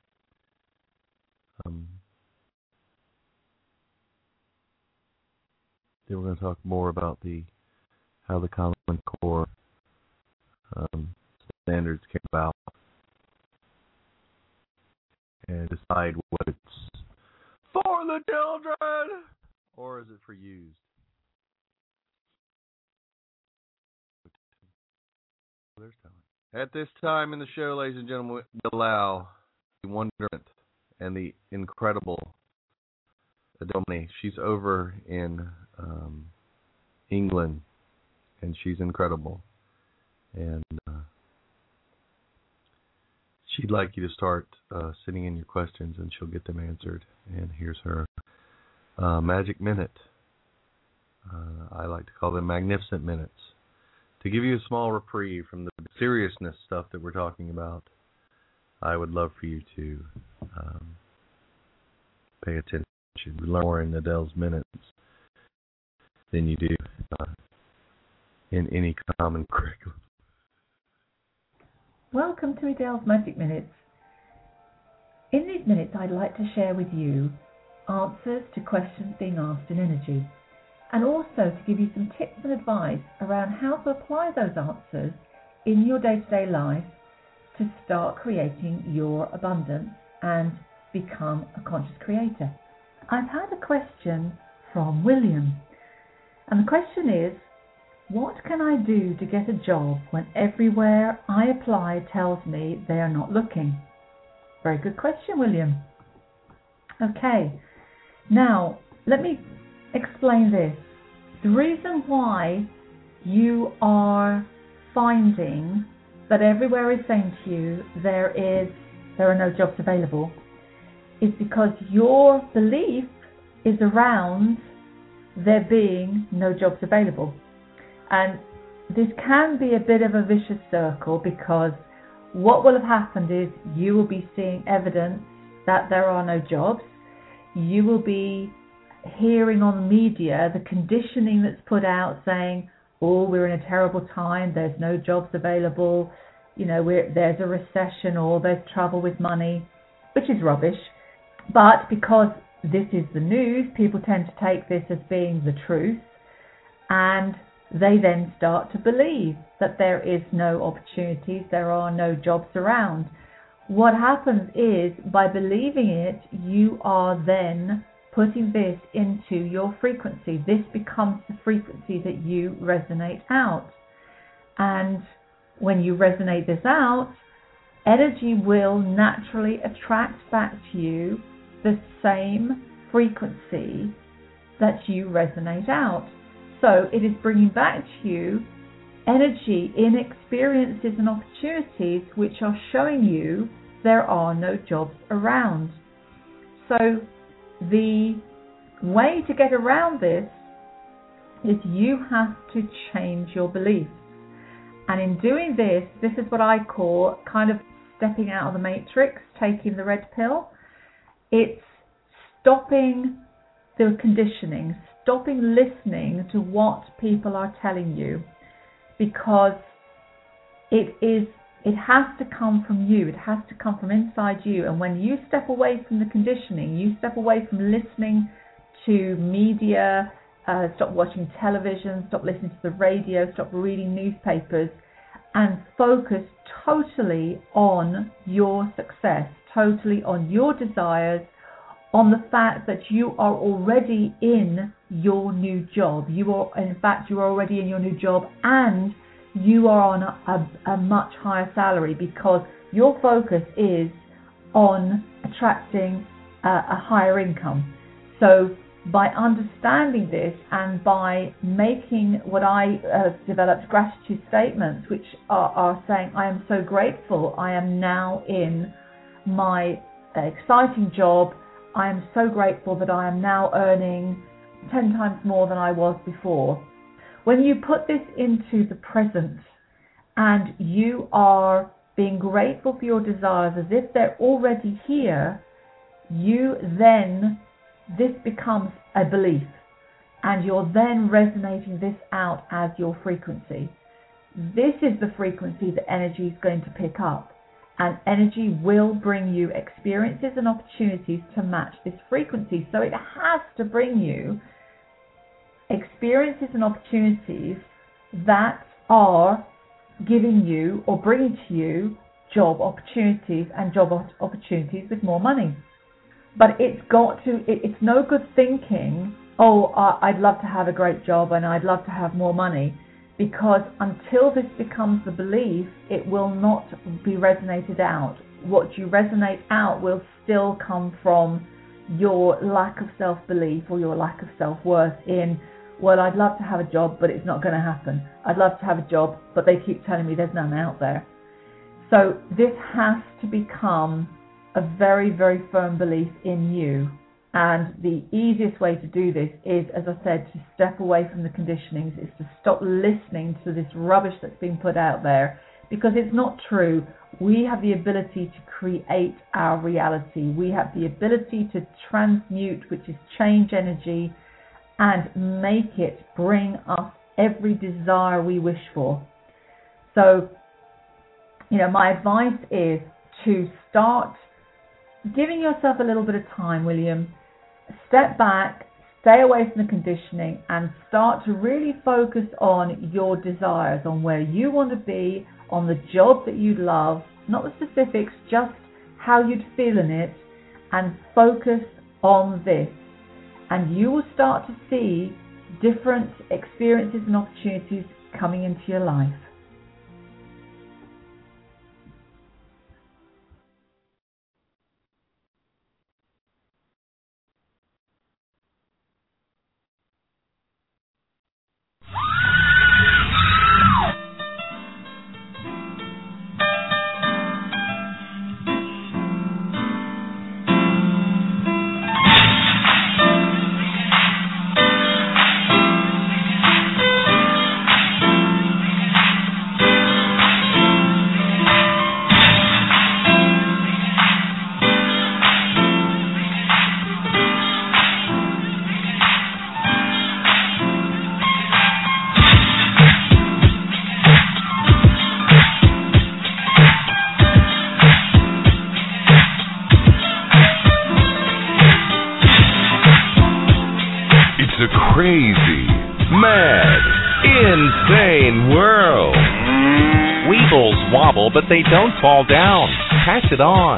Then we're going to talk more about how the Common Core standards came about and decide what it's for the children or is it for used. At this time in the show, ladies and gentlemen, we allow the wonderment and the incredible Adele. She's over in England, and she's incredible. And she'd like you to start sending in your questions, and she'll get them answered. And here's her magic minute. I like to call them magnificent minutes. To give you a small reprieve from the seriousness stuff that we're talking about, I would love for you to pay attention. You learn more in Adele's minutes than you do in any common curriculum. Welcome to Adele's Magic Minutes. In these minutes, I'd like to share with you answers to questions being asked in energy, and also to give you some tips and advice around how to apply those answers in your day-to-day life to start creating your abundance and become a conscious creator. I've had a question from William, and the question is, what can I do to get a job when everywhere I apply tells me they are not looking? Very good question, William. Okay, now let me explain this. The reason why you are finding that everywhere is saying to you there are no jobs available is because your belief is around there being no jobs available. And this can be a bit of a vicious circle, because what will have happened is you will be seeing evidence that there are no jobs. You will be hearing on the media the conditioning that's put out saying, oh, we're in a terrible time, there's no jobs available, there's a recession, or there's trouble with money, which is rubbish. But because this is the news, people tend to take this as being the truth, and they then start to believe that there is no opportunities, there are no jobs around. What happens is, by believing it, you are then putting this into your frequency. This becomes the frequency that you resonate out. And when you resonate this out, energy will naturally attract back to you the same frequency that you resonate out. So it is bringing back to you energy in experiences and opportunities which are showing you there are no jobs around. So the way to get around this is you have to change your beliefs. And in doing this, this is what I call kind of stepping out of the matrix, taking the red pill. It's stopping the conditioning, stopping listening to what people are telling you, because it has to come from you. It has to come from inside you. And when you step away from the conditioning, you step away from listening to media, stop watching television, stop listening to the radio, stop reading newspapers, and focus totally on your success, totally on your desires, on the fact that you are already in your new job. You are already in your new job, and you are on a much higher salary, because your focus is on attracting a higher income. So by understanding this, and by making what I developed gratitude statements, which are saying, I am so grateful, I am now in my exciting job, I am so grateful that I am now earning 10 times more than I was before. When you put this into the present and you are being grateful for your desires as if they're already here, this becomes a belief, and you're then resonating this out as your frequency. This is the frequency that energy is going to pick up, and energy will bring you experiences and opportunities to match this frequency. So it has to bring you experiences and opportunities that are giving you or bringing to you job opportunities, and job opportunities with more money. But it's no good thinking, I'd love to have a great job and I'd love to have more money, because until this becomes the belief, it will not be resonated out. What you resonate out will still come from your lack of self-belief or your lack of self-worth in, well, I'd love to have a job, but it's not going to happen. I'd love to have a job, but they keep telling me there's none out there. So this has to become a very, very firm belief in you. And the easiest way to do this is, as I said, to step away from the conditionings, is to stop listening to this rubbish that's being put out there, because it's not true. We have the ability to create our reality. We have the ability to transmute, which is change energy, and make it bring us every desire we wish for. So, my advice is to start giving yourself a little bit of time, William. Step back, stay away from the conditioning, and start to really focus on your desires, on where you want to be, on the job that you love, not the specifics, just how you'd feel in it, and focus on this. And you will start to see different experiences and opportunities coming into your life. insane world. Weebles wobble, but they don't fall down. Pass it on.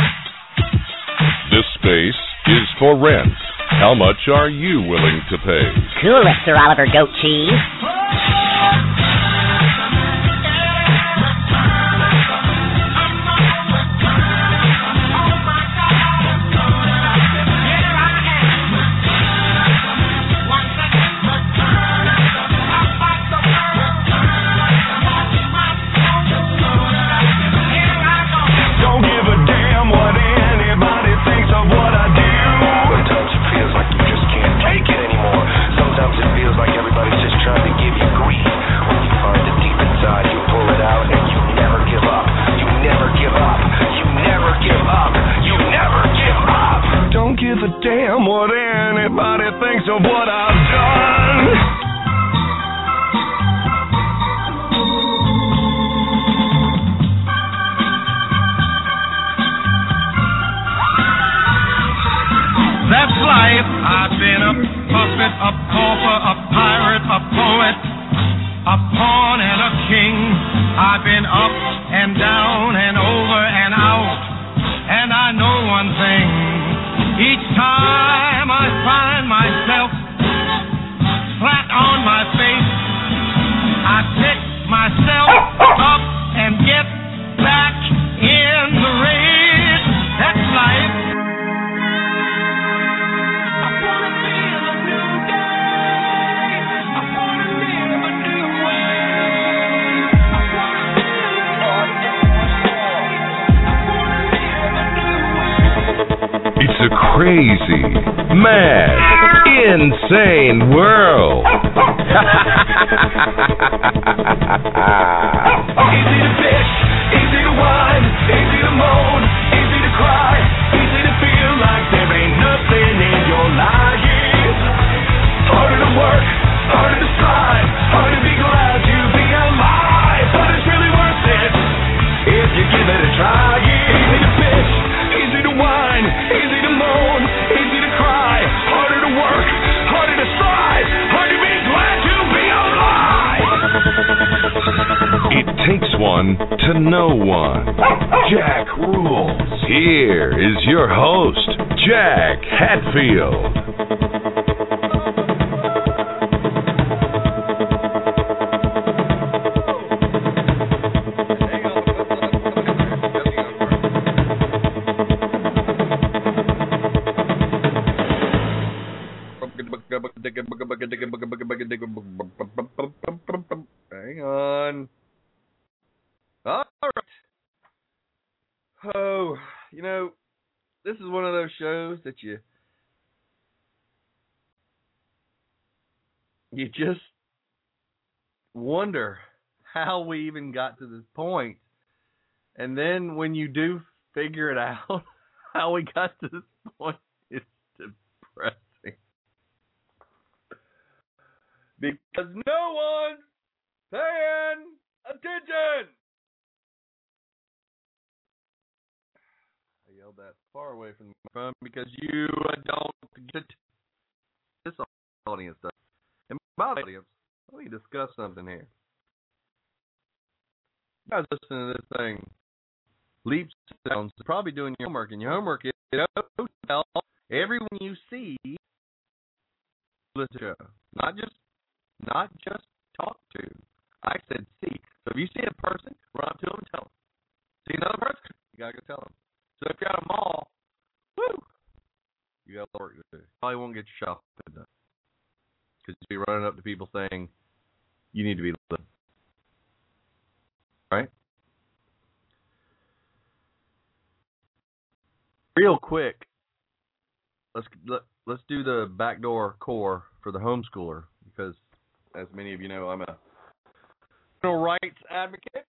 This space is for rent. How much are you willing to pay? Cool it, Sir Oliver Goat Cheese. Don't give a damn what anybody thinks of what I do. Sometimes it feels like you just can't take it anymore. Sometimes it feels like everybody's just trying to give you grief. When you find it deep inside, you pull it out and you never give up. You never give up. You never give up. You never give up. Don't give a damn what anybody thinks of what I've done. That's life. I've been a puppet, a pauper, a pirate, a poet, a pawn and a king. I've been up and down and over and out. And I know one thing. Each time I find myself flat on my face, I pick myself up and get back in the race. That's life. It's a crazy, mad, insane world. Easy to fish, easy to whine, easy to moan, easy to cry, easy to feel like there ain't nothing in your life. Harder to work, harder to strive, harder to be glad to be alive. But it's really worth it if you give it a try. Easy to fish, easy to whine, easy to moan, easy to cry, harder to work, harder to strive, harder to be glad to be alive. It takes one to know one. Jack rules. Here is your host, Jack Hatfield. Hang on. All right. Oh, this is one of those shows that you just wonder how we even got to this point. And then when you do figure it out, how we got to this point, it's depressing. Because no one's paying attention. I yelled that far away from the phone because you don't get this audience stuff. And by the audience, let me discuss something here. You guys listening to this thing, leaps and bounds, probably doing your homework, and your homework is tell everyone you see listen to, not just talk to. I said see. So if you see a person, run up to them and tell them. See another person, you gotta go tell them. So if you're at a mall, woo, you got work to do. Probably won't get your shopping done because you'll be running up to people saying you need to be listening. Right? Real quick, let's do the backdoor core for the homeschooler because, as many of you know, I'm a parental rights advocate.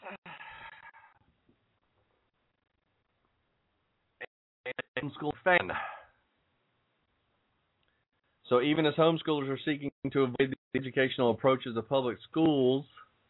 And homeschool fan. So even as homeschoolers are seeking to avoid the educational approaches of public schools,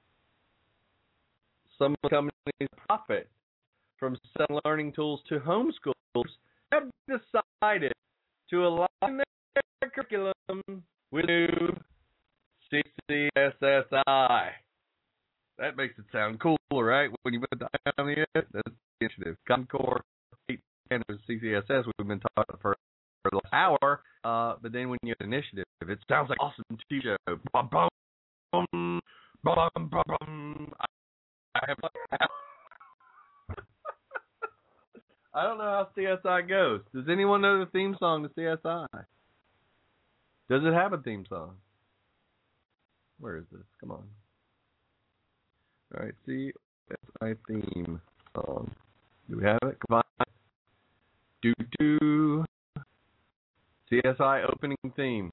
some companies profit from selling learning tools to homeschoolers have decided to align their curriculum with new CCSSI. That makes it sound cooler, right? When you put the I on the end, that's the initiative. Common Core, CCSS, we've been talking for the last hour, but then when you have initiative, it sounds like awesome TV show. Bum, bum, bum, bum, bum, bum. I don't know how CSI goes. Does anyone know the theme song to CSI? Does it have a theme song? Where is this? Come on. All right, CSI theme song. Do we have it? Come on. Do. CSI opening theme.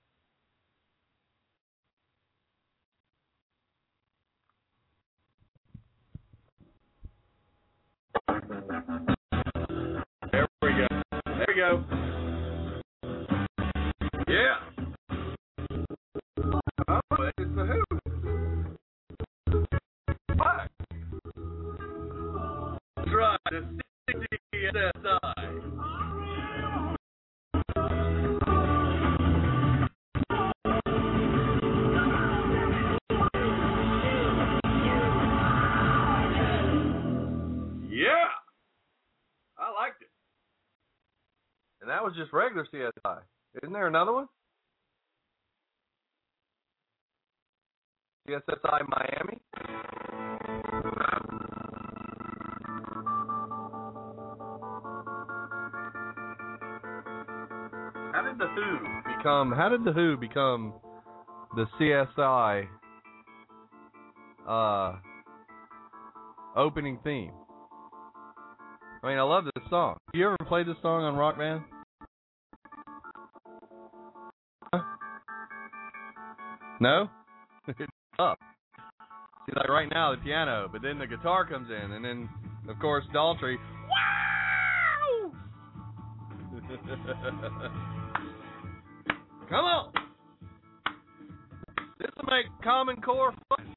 There we go. There we go. Yeah. Oh, it's the Who. What? That's right. The CSI. Yeah. I liked it. And that was just regular CSI. Isn't there another one? CSI Miami? How did the Who become the CSI opening theme? I mean, I love this song. Have you ever played this song on Rock Band? Huh? No? It's up. See, like right now, the piano, but then the guitar comes in, and then, of course, Daltrey. Wow! Come on! This will make Common Core fun.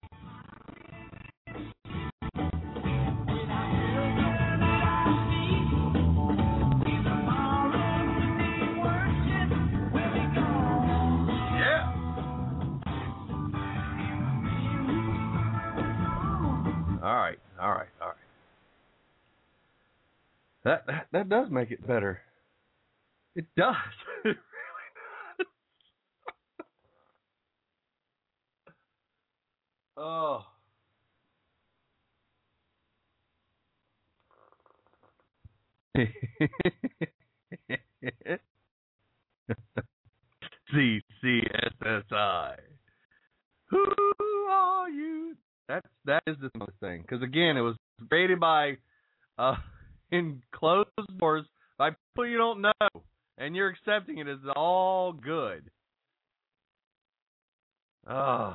All right. That does make it better. It does. It really does. Oh. CCSSI. Who are you? That is the thing. Because again, it was created by in closed doors by people you don't know, and you're accepting it as all good. Oh.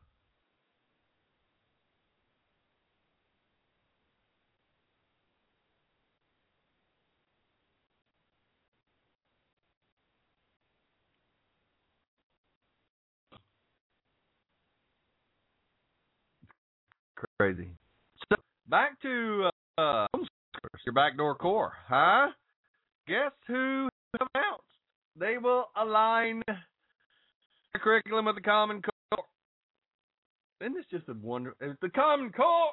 Crazy. So back to your backdoor core, huh? Guess who announced they will align the curriculum with the Common Core? Isn't this just a wonder? It's the Common Core.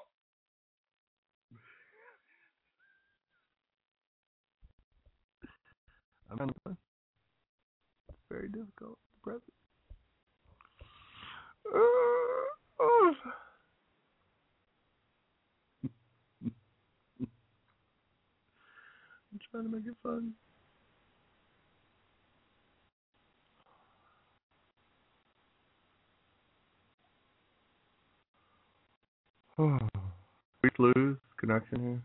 I mean, it's very difficult to present. I'm trying to make it fun. We lose connection here.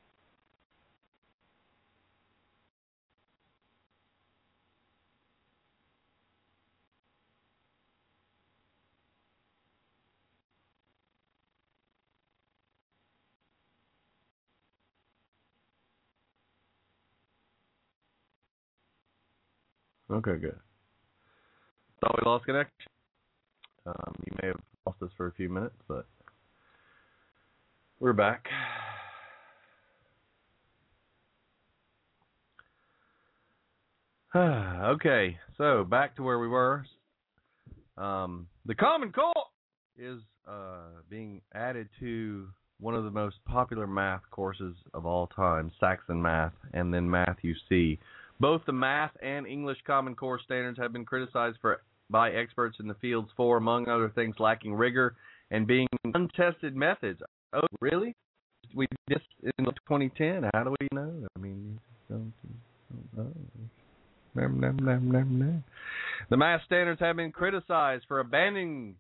Okay, good. Thought we lost connection. You may have lost us for a few minutes, but we're back. Okay, so back to where we were. The Common Core is being added to one of the most popular math courses of all time, Saxon Math, and then Math UC. Both the Math and English Common Core standards have been criticized by experts in the fields for, among other things, lacking rigor and being untested methods. Oh, really? We did this in 2010. How do we know? I mean, don't know. The math standards have been criticized for abandoning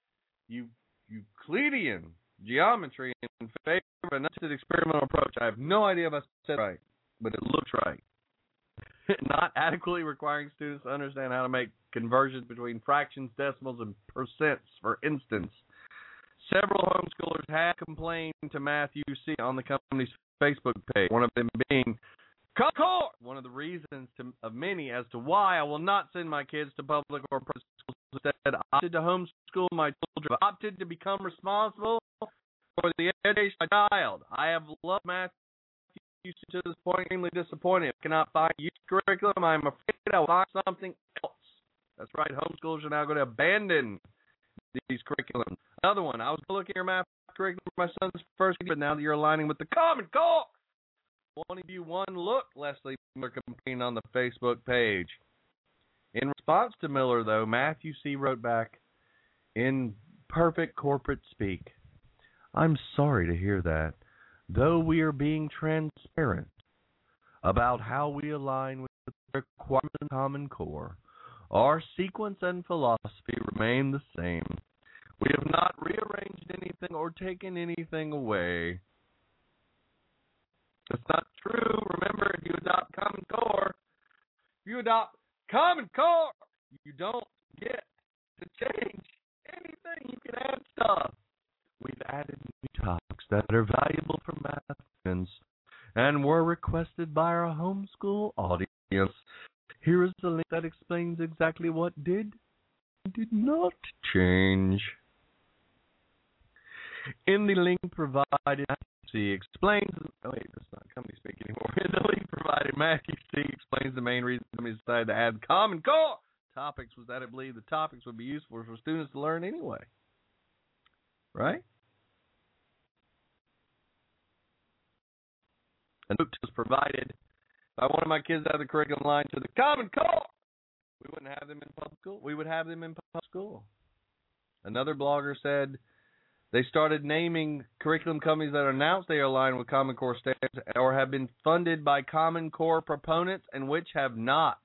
Euclidean geometry in favor of an untested experimental approach. I have no idea if I said it right, but it looks right. Not adequately requiring students to understand how to make conversions between fractions, decimals, and percents, for instance. Several homeschoolers have complained to Math UC on the company's Facebook page, one of them being Common Core. One of the reasons of many as to why I will not send my kids to public or private schools. Instead, I opted to homeschool my children. I opted to become responsible for the education of my child. I have loved Math UC to this point, extremely disappointed. If I cannot find use curriculum, I am afraid I will find something else. That's right, homeschoolers are now going to abandon these curriculums. Another one, I was looking at your math curriculum for my son's first grade, but now that you're aligning with the Common Core, one of you one look, Leslie Miller complained on the Facebook page. In response to Miller, though, Math UC wrote back in perfect corporate speak, I'm sorry to hear that, though we are being transparent about how we align with the requirements of the Common Core, our sequence and philosophy remain the same. We have not rearranged anything or taken anything away. That's not true. Remember, if you adopt Common Core, you don't get to change anything. You can add stuff. We've added new topics that are valuable for math students and were requested by our homeschool audience. Here is the link that explains exactly what did and did not change. In the link provided, Matthew C. explains. Oh wait, that's not company speak anymore. In the link provided, Matthew C. explains the main reason we decided to add Common Core topics was that I believe the topics would be useful for students to learn anyway. Right? A note was provided by one of my kids out of the curriculum line to the Common Core. We wouldn't have them in public school. We would have them in public school. Another blogger said they started naming curriculum companies that announced they are aligned with Common Core standards or have been funded by Common Core proponents and which have not.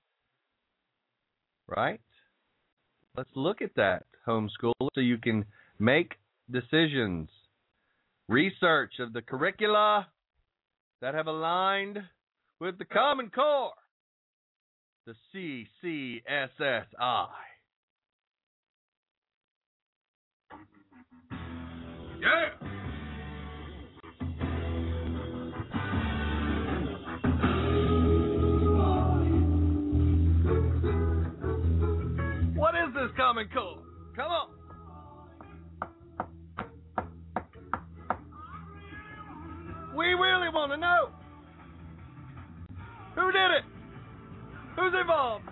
Right? Let's look at that, homeschool, so you can make decisions. Research of the curricula that have aligned with the Common Core. The CCSSI. Yeah! What is this Common Core? Come on! We really want to know. Who did it? Who's involved?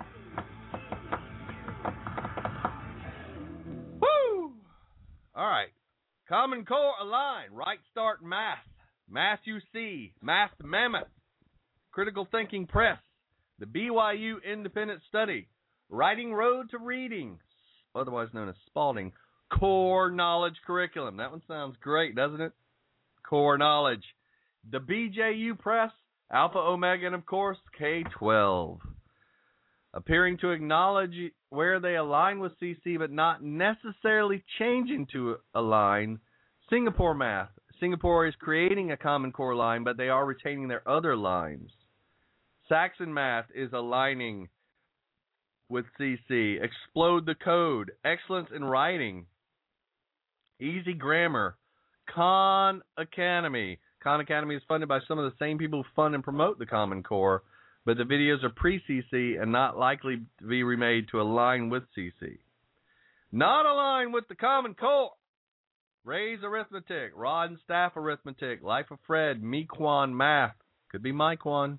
Woo! All right. Common Core Align. Right Start Math. Math UC. Math Mammoth. Critical Thinking Press. The BYU Independent Study. Writing Road to Reading, otherwise known as Spalding. Core Knowledge Curriculum. That one sounds great, doesn't it? Core Knowledge. The BJU Press. Alpha Omega, and of course, K-12. Appearing to acknowledge where they align with CC, but not necessarily changing to align. Singapore Math. Singapore is creating a Common Core line, but they are retaining their other lines. Saxon Math is aligning with CC. Explode the Code. Excellence in Writing. Easy Grammar. Khan Academy. Khan Academy is funded by some of the same people who fund and promote the Common Core, but the videos are pre-CC and not likely to be remade to align with CC. Not aligned with the Common Core. Ray's Arithmetic, Rod and Staff Arithmetic, Life of Fred, Mequon Math, could be Mequon.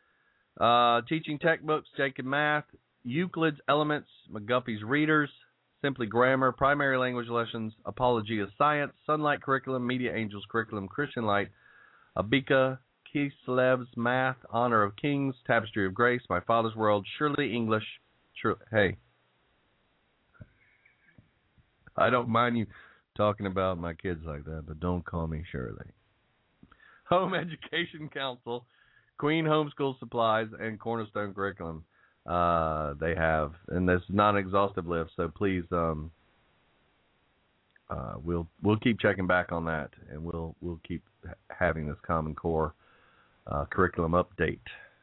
Teaching Textbooks, Jacob Math, Euclid's Elements, McGuffey's Readers, Simply Grammar, Primary Language Lessons, Apology of Science, Sunlight Curriculum, Media Angels Curriculum, Christian Light, Abika, Kislev's Math, Honor of Kings, Tapestry of Grace, My Father's World, Shirley English. Hey, I don't mind you talking about my kids like that, but don't call me Shirley. Home Education Council, Queen Homeschool Supplies, and Cornerstone Curriculum. They have, and this is not an exhaustive list, so please, we'll keep checking back on that, and we'll keep having this Common Core curriculum update.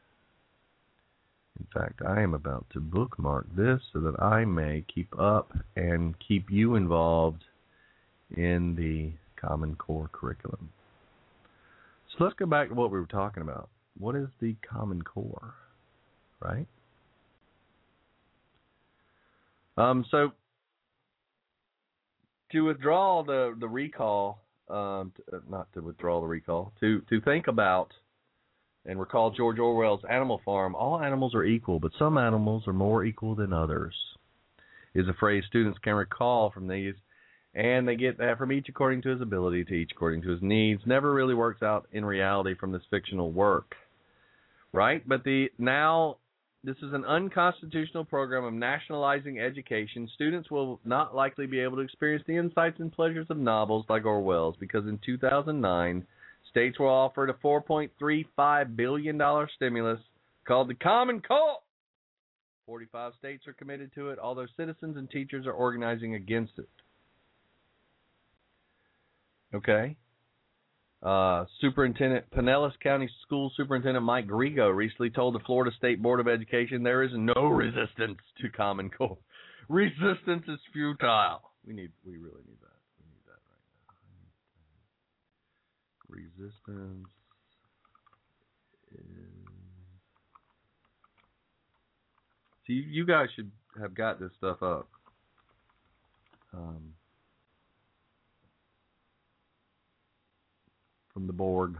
In fact, I am about to bookmark this so that I may keep up and keep you involved in the Common Core curriculum. So let's go back to what we were talking about. What is the Common Core, right? So to withdraw the recall, not to withdraw the recall, to think about and recall George Orwell's Animal Farm, all animals are equal, but some animals are more equal than others, is a phrase students can recall from these, and they get that from each according to his ability, to each according to his needs. Never really works out in reality from this fictional work, right? But this is an unconstitutional program of nationalizing education. Students will not likely be able to experience the insights and pleasures of novels like Orwell's because in 2009, states were offered a $4.35 billion stimulus called the Common Core. 45 states are committed to it, although citizens and teachers are organizing against it. Okay. Pinellas County School Superintendent Mike Grigo recently told the Florida State Board of Education there is no resistance to Common Core. Resistance is futile. We really need that. We need that right now. Resistance is... See, you guys should have got this stuff up. From the board.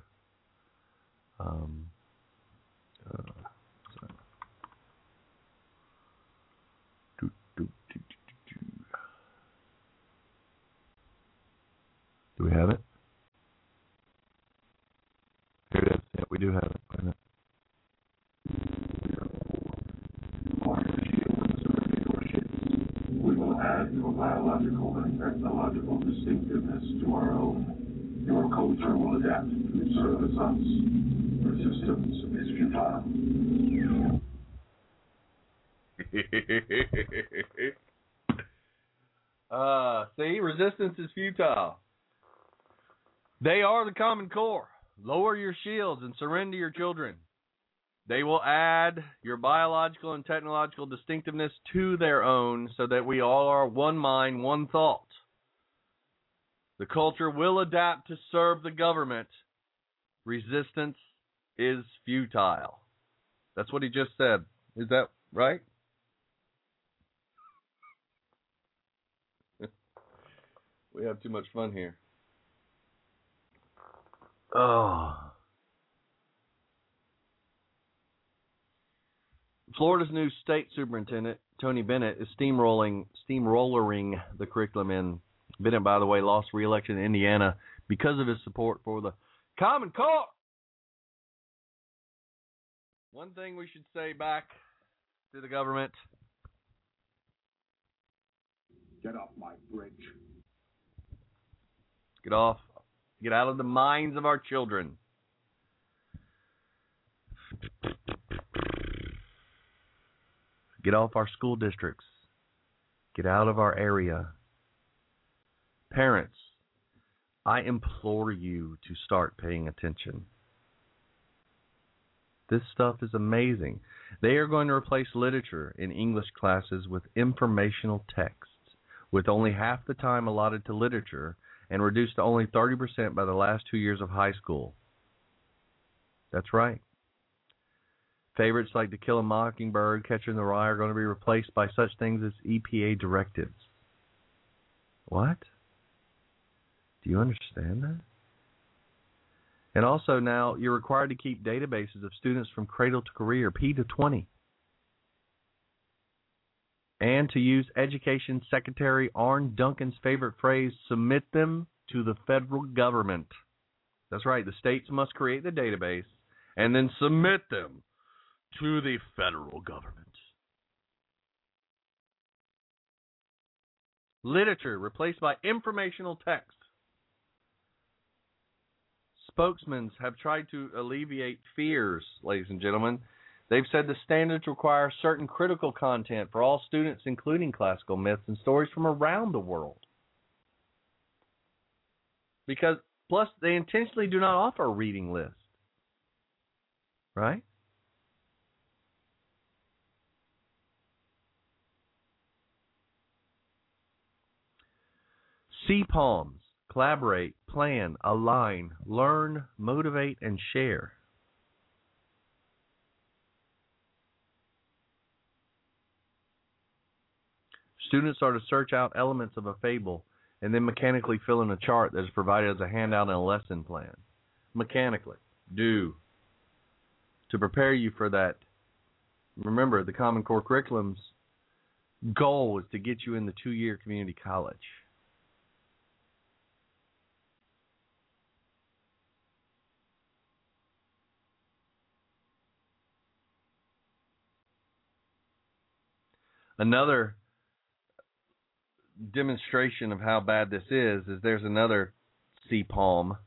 Do we have it? Here it is. Yeah, we do have it. Wait a minute. We will add your biological and technological distinctiveness to our own. Your culture will adapt to serve as us. Resistance is futile. See, resistance is futile. They are the Common Core. Lower your shields and surrender your children. They will add your biological and technological distinctiveness to their own so that we all are one mind, one thought. The culture will adapt to serve the government. Resistance is futile. That's what he just said. Is that right? We have too much fun here. Oh. Florida's new state superintendent, Tony Bennett, is steamrollering the curriculum in. Bennett, by the way, lost re-election in Indiana because of his support for the Common Core. One thing we should say back to the government. Get off my bridge. Get off. Get out of the minds of our children. Get off our school districts. Get out of our area. Parents, I implore you to start paying attention. This stuff is amazing. They are going to replace literature in English classes with informational texts, with only half the time allotted to literature and reduced to only 30% by the last 2 years of high school. That's right. Favorites like To Kill a Mockingbird, Catcher in the Rye are going to be replaced by such things as EPA directives. What? Do you understand that? And also now you're required to keep databases of students from cradle to career, P to 20. And to use Education Secretary Arne Duncan's favorite phrase, submit them to the federal government. That's right, the states must create the database and then submit them to the federal government. Literature replaced by informational text. Spokesmen have tried to alleviate fears, ladies and gentlemen. They've said the standards require certain critical content for all students, including classical myths and stories from around the world. Because, plus, they intentionally do not offer a reading list. Right? CPALMs. Collaborate, plan, align, learn, motivate, and share. Students are to search out elements of a fable and then mechanically fill in a chart that is provided as a handout and a lesson plan. Mechanically. To prepare you for that. Remember, the Common Core curriculum's goal is to get you in the 2-year community college. Another demonstration of how bad this is there's another CPALM.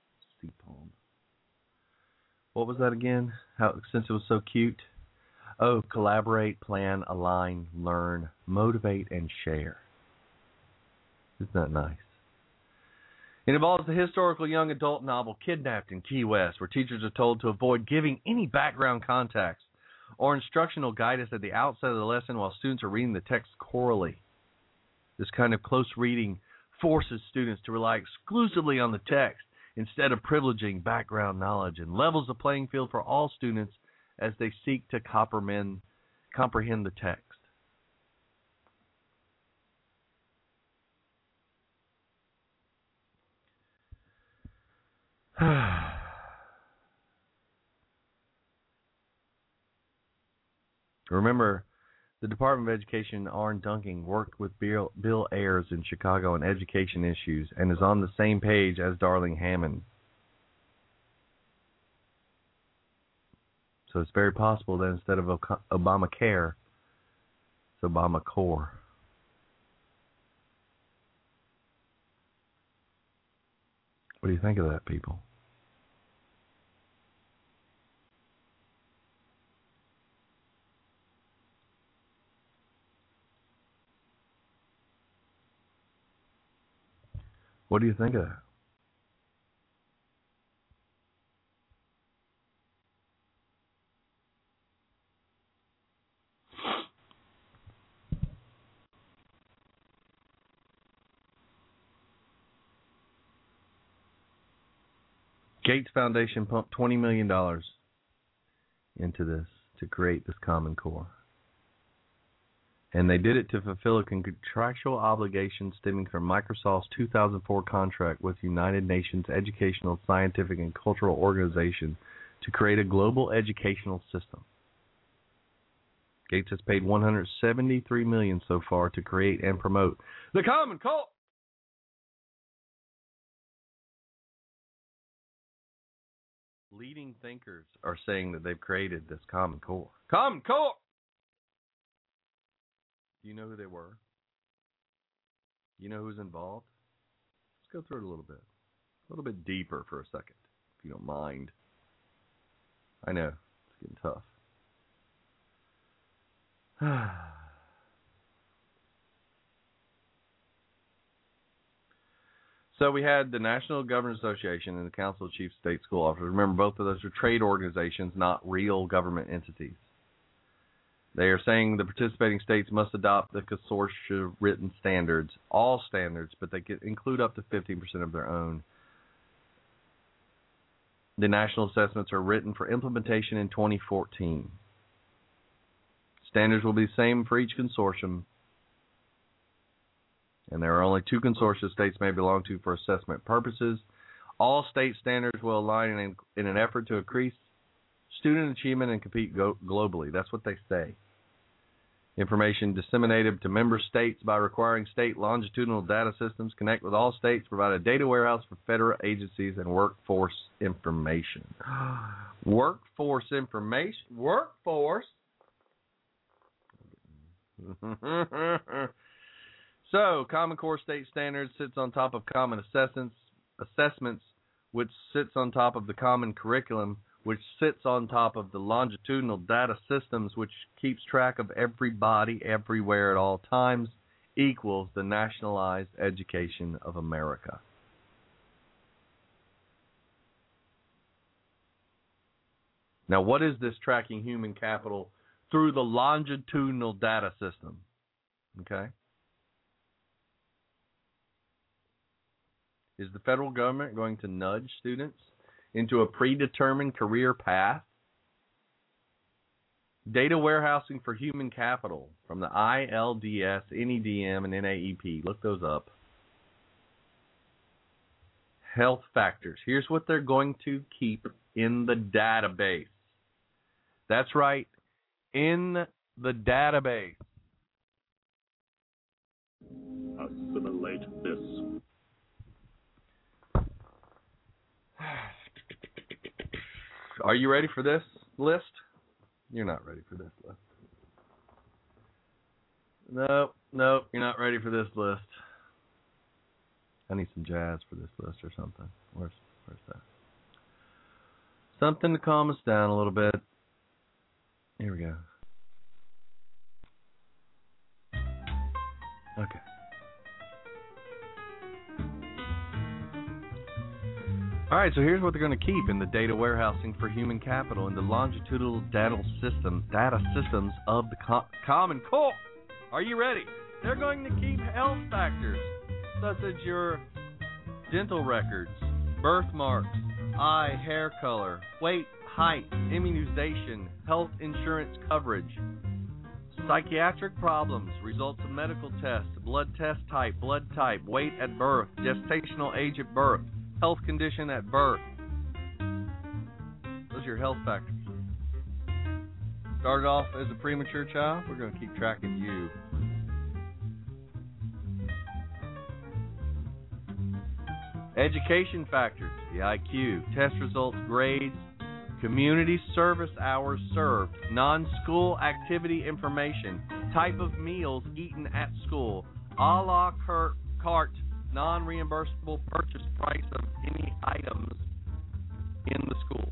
What was that again? Since it was so cute. Oh, collaborate, plan, align, learn, motivate, and share. Isn't that nice? It involves the historical young adult novel Kidnapped in Key West, where teachers are told to avoid giving any background context or instructional guidance at the outset of the lesson while students are reading the text chorally. This kind of close reading forces students to rely exclusively on the text instead of privileging background knowledge and levels the playing field for all students as they seek to comprehend the text. Remember, the Department of Education, Arne Duncan, worked with Bill Ayers in Chicago on education issues and is on the same page as Darling Hammond. So it's very possible that instead of Obamacare, it's Obamacore. What do you think of that, people? What do you think of that? Gates Foundation pumped $20 million into this to create this Common Core. And they did it to fulfill a contractual obligation stemming from Microsoft's 2004 contract with United Nations Educational, Scientific, and Cultural Organization to create a global educational system. Gates has paid $173 million so far to create and promote the Common Core. Leading thinkers are saying that they've created this Common Core. Common Core! Do you know who they were? You know who's involved? Let's go through it a little bit deeper for a second, if you don't mind. I know, it's getting tough. So we had the National Governors Association and the Council of Chief State School Officers. Remember, both of those are trade organizations, not real government entities. They are saying the participating states must adopt the consortia written standards, all standards, but they can include up to 15% of their own. The national assessments are written for implementation in 2014. Standards will be the same for each consortium, and there are only 2 consortia states may belong to for assessment purposes. All state standards will align in an effort to increase student achievement and compete globally. That's what they say. Information disseminated to member states by requiring state longitudinal data systems connect with all states, provide a data warehouse for federal agencies and workforce information. Workforce information? Workforce? So, Common Core State Standards sits on top of Common Assessments, which sits on top of the Common Curriculum, which sits on top of the longitudinal data systems, which keeps track of everybody, everywhere, at all times, equals the nationalized education of America. Now, what is this tracking human capital through the longitudinal data system? Okay. Is the federal government going to nudge students into a predetermined career path? Data warehousing for human capital from the ILDS, NEDM, and NAEP. Look those up. Health factors. Here's what they're going to keep in the database. That's right, in the database. Assimilate this. Are you ready for this list? You're not ready for this list. Nope, you're not ready for this list. I need some jazz for this list or something. Where's that? Something to calm us down a little bit. Here we go. Okay. All right, so here's what they're going to keep in the data warehousing for human capital in the longitudinal data systems of the Common Core. Are you ready? They're going to keep health factors such as your dental records, birthmarks, eye, hair color, weight, height, immunization, health insurance coverage, psychiatric problems, results of medical tests, blood test type, blood type, weight at birth, gestational age at birth, health condition at birth. Those are your health factors. Started off as a premature child, we're going to keep tracking you. Education factors, the IQ, test results, grades, community service hours served, non-school activity information, type of meals eaten at school, a la carte, non-reimbursable purchase price of any items in the school.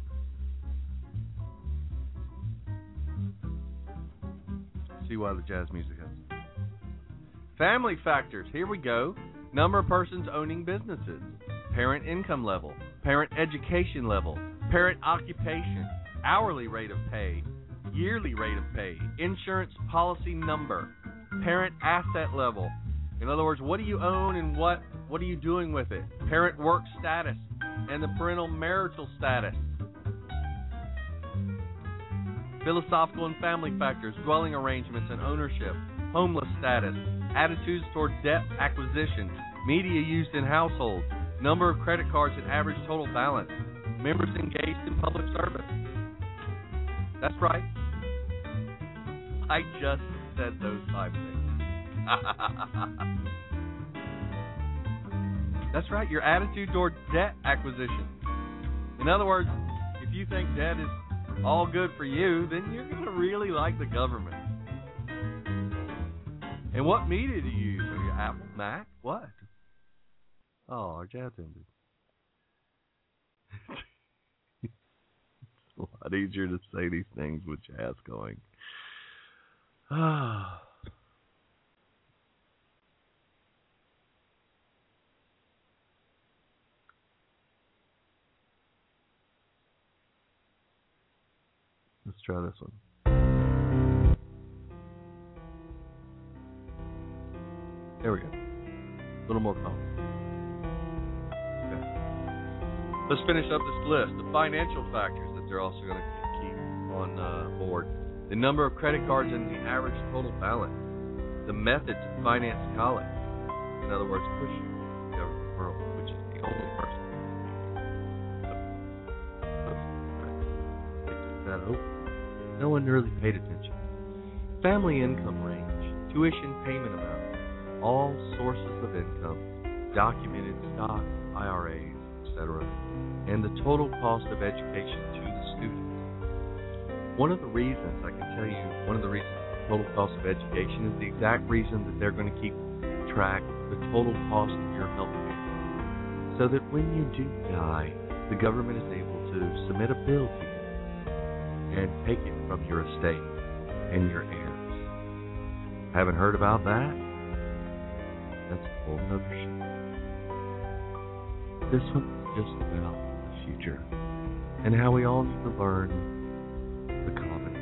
See why the jazz music has. Family factors, here we go. Number of persons owning businesses, parent income level, parent education level, parent occupation, hourly rate of pay, yearly rate of pay, insurance policy number, parent asset level. In other words, what do you own and what are you doing with it? Parent work status and the parental marital status. Philosophical and family factors, dwelling arrangements and ownership, homeless status, attitudes toward debt acquisition, media used in households, number of credit cards and average total balance, members engaged in public service. That's right. I just said those 5 things. That's right, your attitude toward debt acquisition. In other words, if you think debt is all good for you, then you're going to really like the government. And what media do you use? Are you Apple, Mac? What? Oh, our jazz ended. It's a lot easier to say these things with jazz going. Let's try this one. There we go. A little more calm. Okay. Let's finish up this list. The financial factors that they're also going to keep on board. The number of credit cards and the average total balance. The methods to finance college. In other words, push the government world, which is the only person. That open. No one really paid attention. family income range, tuition payment amount, all sources of income, documented stocks, IRAs, etc., and the total cost of education to the student. One of the reasons, I can tell you, one of the reasons the total cost of education is the exact reason that they're going to keep track of the total cost of your health care. So that when you do die, the government is able to submit a bill to you and take it from your estate and your heirs. Haven't heard about that? That's a whole other show. This one's just about the future and how we all need to learn the common.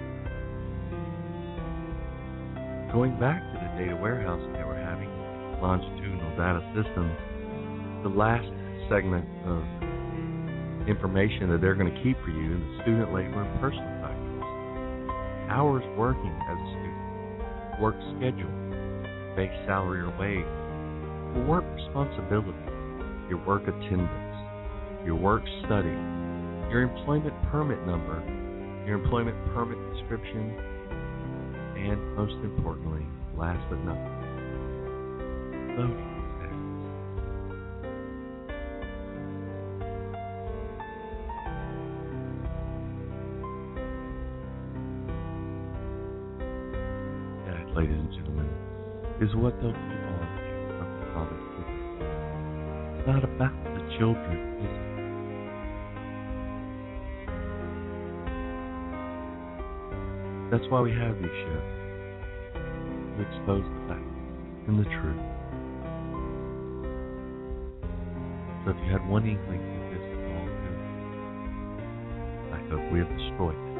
Going back to the data warehousing that we're having, longitudinal data systems, the last segment of information that they're going to keep for you in the student labor and personal factors. Hours working as a student, work schedule, base salary or wage, your work responsibility, your work attendance, your work study, your employment permit number, your employment permit description, and most importantly, last but not least, voting. Ladies and gentlemen, is what they'll keep on from the common people. It's not about the children, is it? That's why we have these shows, to expose the facts and the truth. So if you had one inkling that this is all good, I hope we have destroyed it.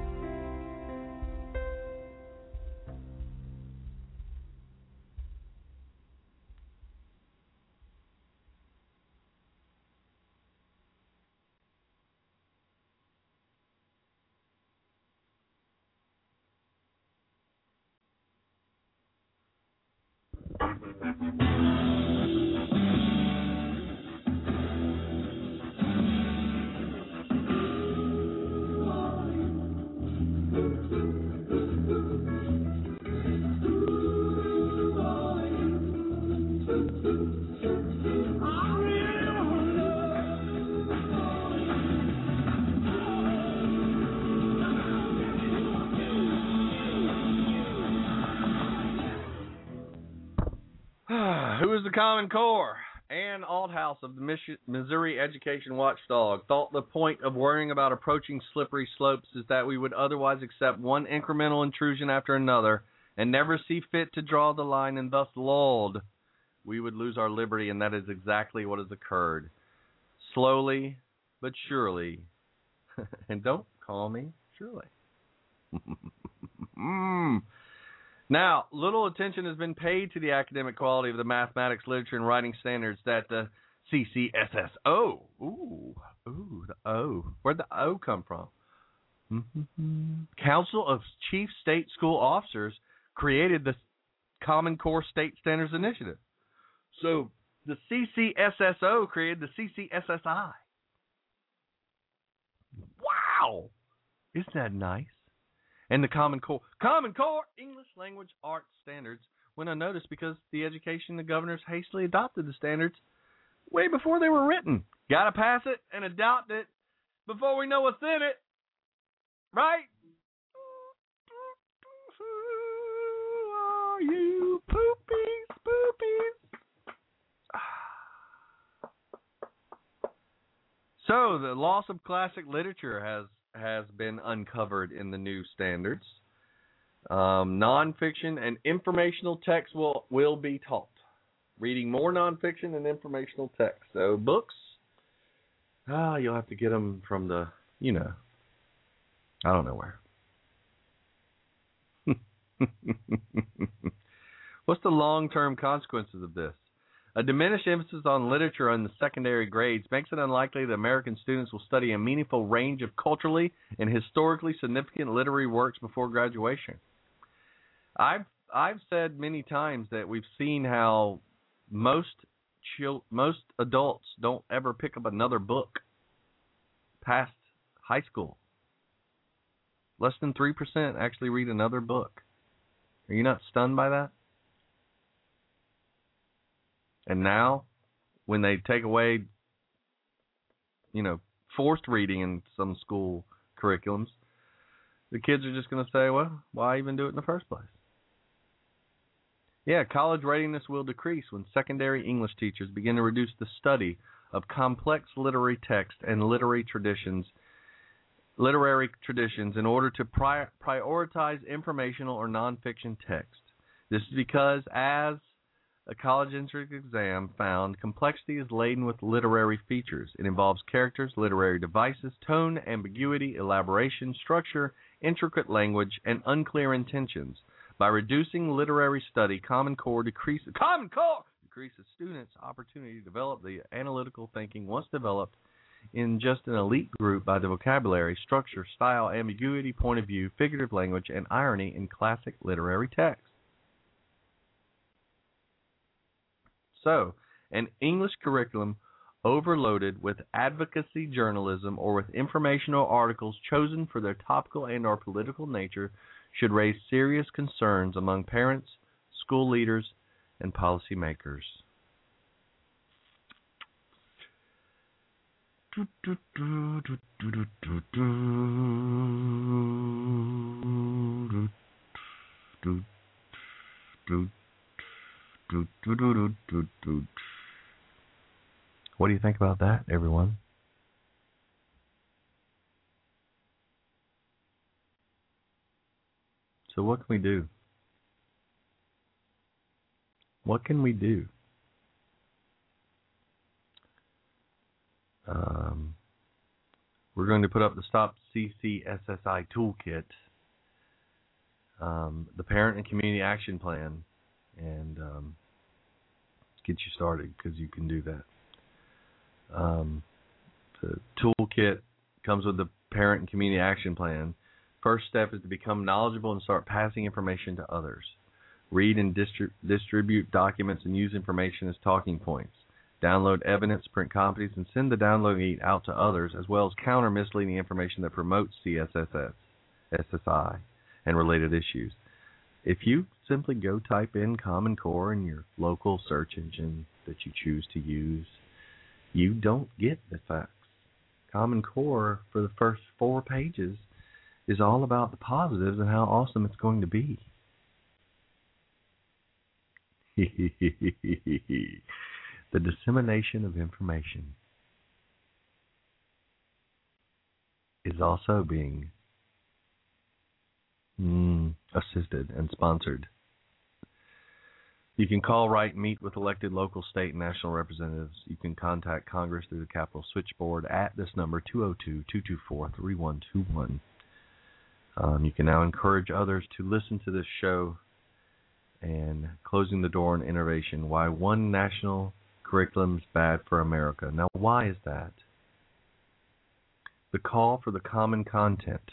Who is the Common Core? Ann Althouse of the Missouri Education Watchdog thought the point of worrying about approaching slippery slopes is that we would otherwise accept one incremental intrusion after another and never see fit to draw the line, and thus lulled, we would lose our liberty, and that is exactly what has occurred. Slowly but surely, and don't call me Shirley. Now, little attention has been paid to the academic quality of the mathematics, literature, and writing standards that the CCSSO, the O, where'd the O come from? Council of Chief State School Officers created the Common Core State Standards Initiative. So the CCSSO created the CCSSI. Wow! Isn't that nice? And the Common Core English Language Arts Standards went unnoticed because the governors hastily adopted the standards way before they were written. Got to pass it and adopt it before we know what's in it. Right? Who are you, poopies? So the loss of classic literature has been uncovered in the new standards. Nonfiction and informational text will be taught. Reading more nonfiction and informational text. So books, you'll have to get them from the, I don't know where. What's the long-term consequences of this? A diminished emphasis on literature in the secondary grades makes it unlikely that American students will study a meaningful range of culturally and historically significant literary works before graduation. I've said many times that we've seen how most adults don't ever pick up another book past high school. Less than 3% actually read another book Are you not stunned by that? And now, when they take away, forced reading in some school curriculums, the kids are just going to say, well, why even do it in the first place? Yeah, college readiness will decrease when secondary English teachers begin to reduce the study of complex literary text and literary traditions in order to prioritize informational or nonfiction text. This is because, as a college entrance exam found, complexity is laden with literary features. It involves characters, literary devices, tone, ambiguity, elaboration, structure, intricate language, and unclear intentions. By reducing literary study, Common Core decreases students' opportunity to develop the analytical thinking once developed in just an elite group by the vocabulary, structure, style, ambiguity, point of view, figurative language, and irony in classic literary text. So, an English curriculum overloaded with advocacy journalism or with informational articles chosen for their topical and or political nature should raise serious concerns among parents, school leaders, and policymakers. What do you think about that, everyone? So what can we do? What can we do? We're going to put up the Stop CCSSI Toolkit, the Parent and Community Action Plan, and get you started, because you can do that. The toolkit comes with the Parent and Community Action Plan. First step is to become knowledgeable and start passing information to others. Read and distribute documents and use information as talking points. Download evidence, print copies, and send the download out to others, as well as counter misleading information that promotes CSSI and related issues. If you simply go type in Common Core in your local search engine that you choose to use, you don't get the facts. Common Core, for the first 4 pages, is all about the positives and how awesome it's going to be. The dissemination of information is also being assisted and sponsored. You can call, write, meet with elected local, state, and national representatives. You can contact Congress through the Capitol switchboard at this number, 202-224-3121. You can now encourage others to listen to this show, and closing the door on innovation. Why one national curriculum is bad for America. Now, why is that? The call for the common content.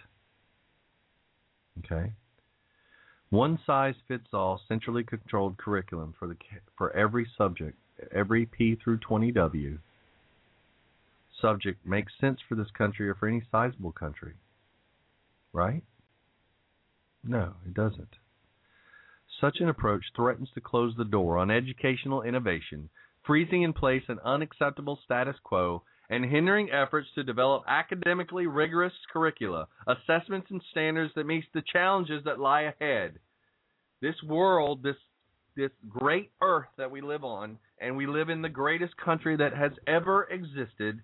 Okay? One-size-fits-all, centrally controlled curriculum for every subject, every P through 20W subject makes sense for this country or for any sizable country. Right? No, it doesn't. Such an approach threatens to close the door on educational innovation, freezing in place an unacceptable status quo, and hindering efforts to develop academically rigorous curricula, assessments, and standards that meet the challenges that lie ahead. This world, this great earth that we live on, and we live in the greatest country that has ever existed,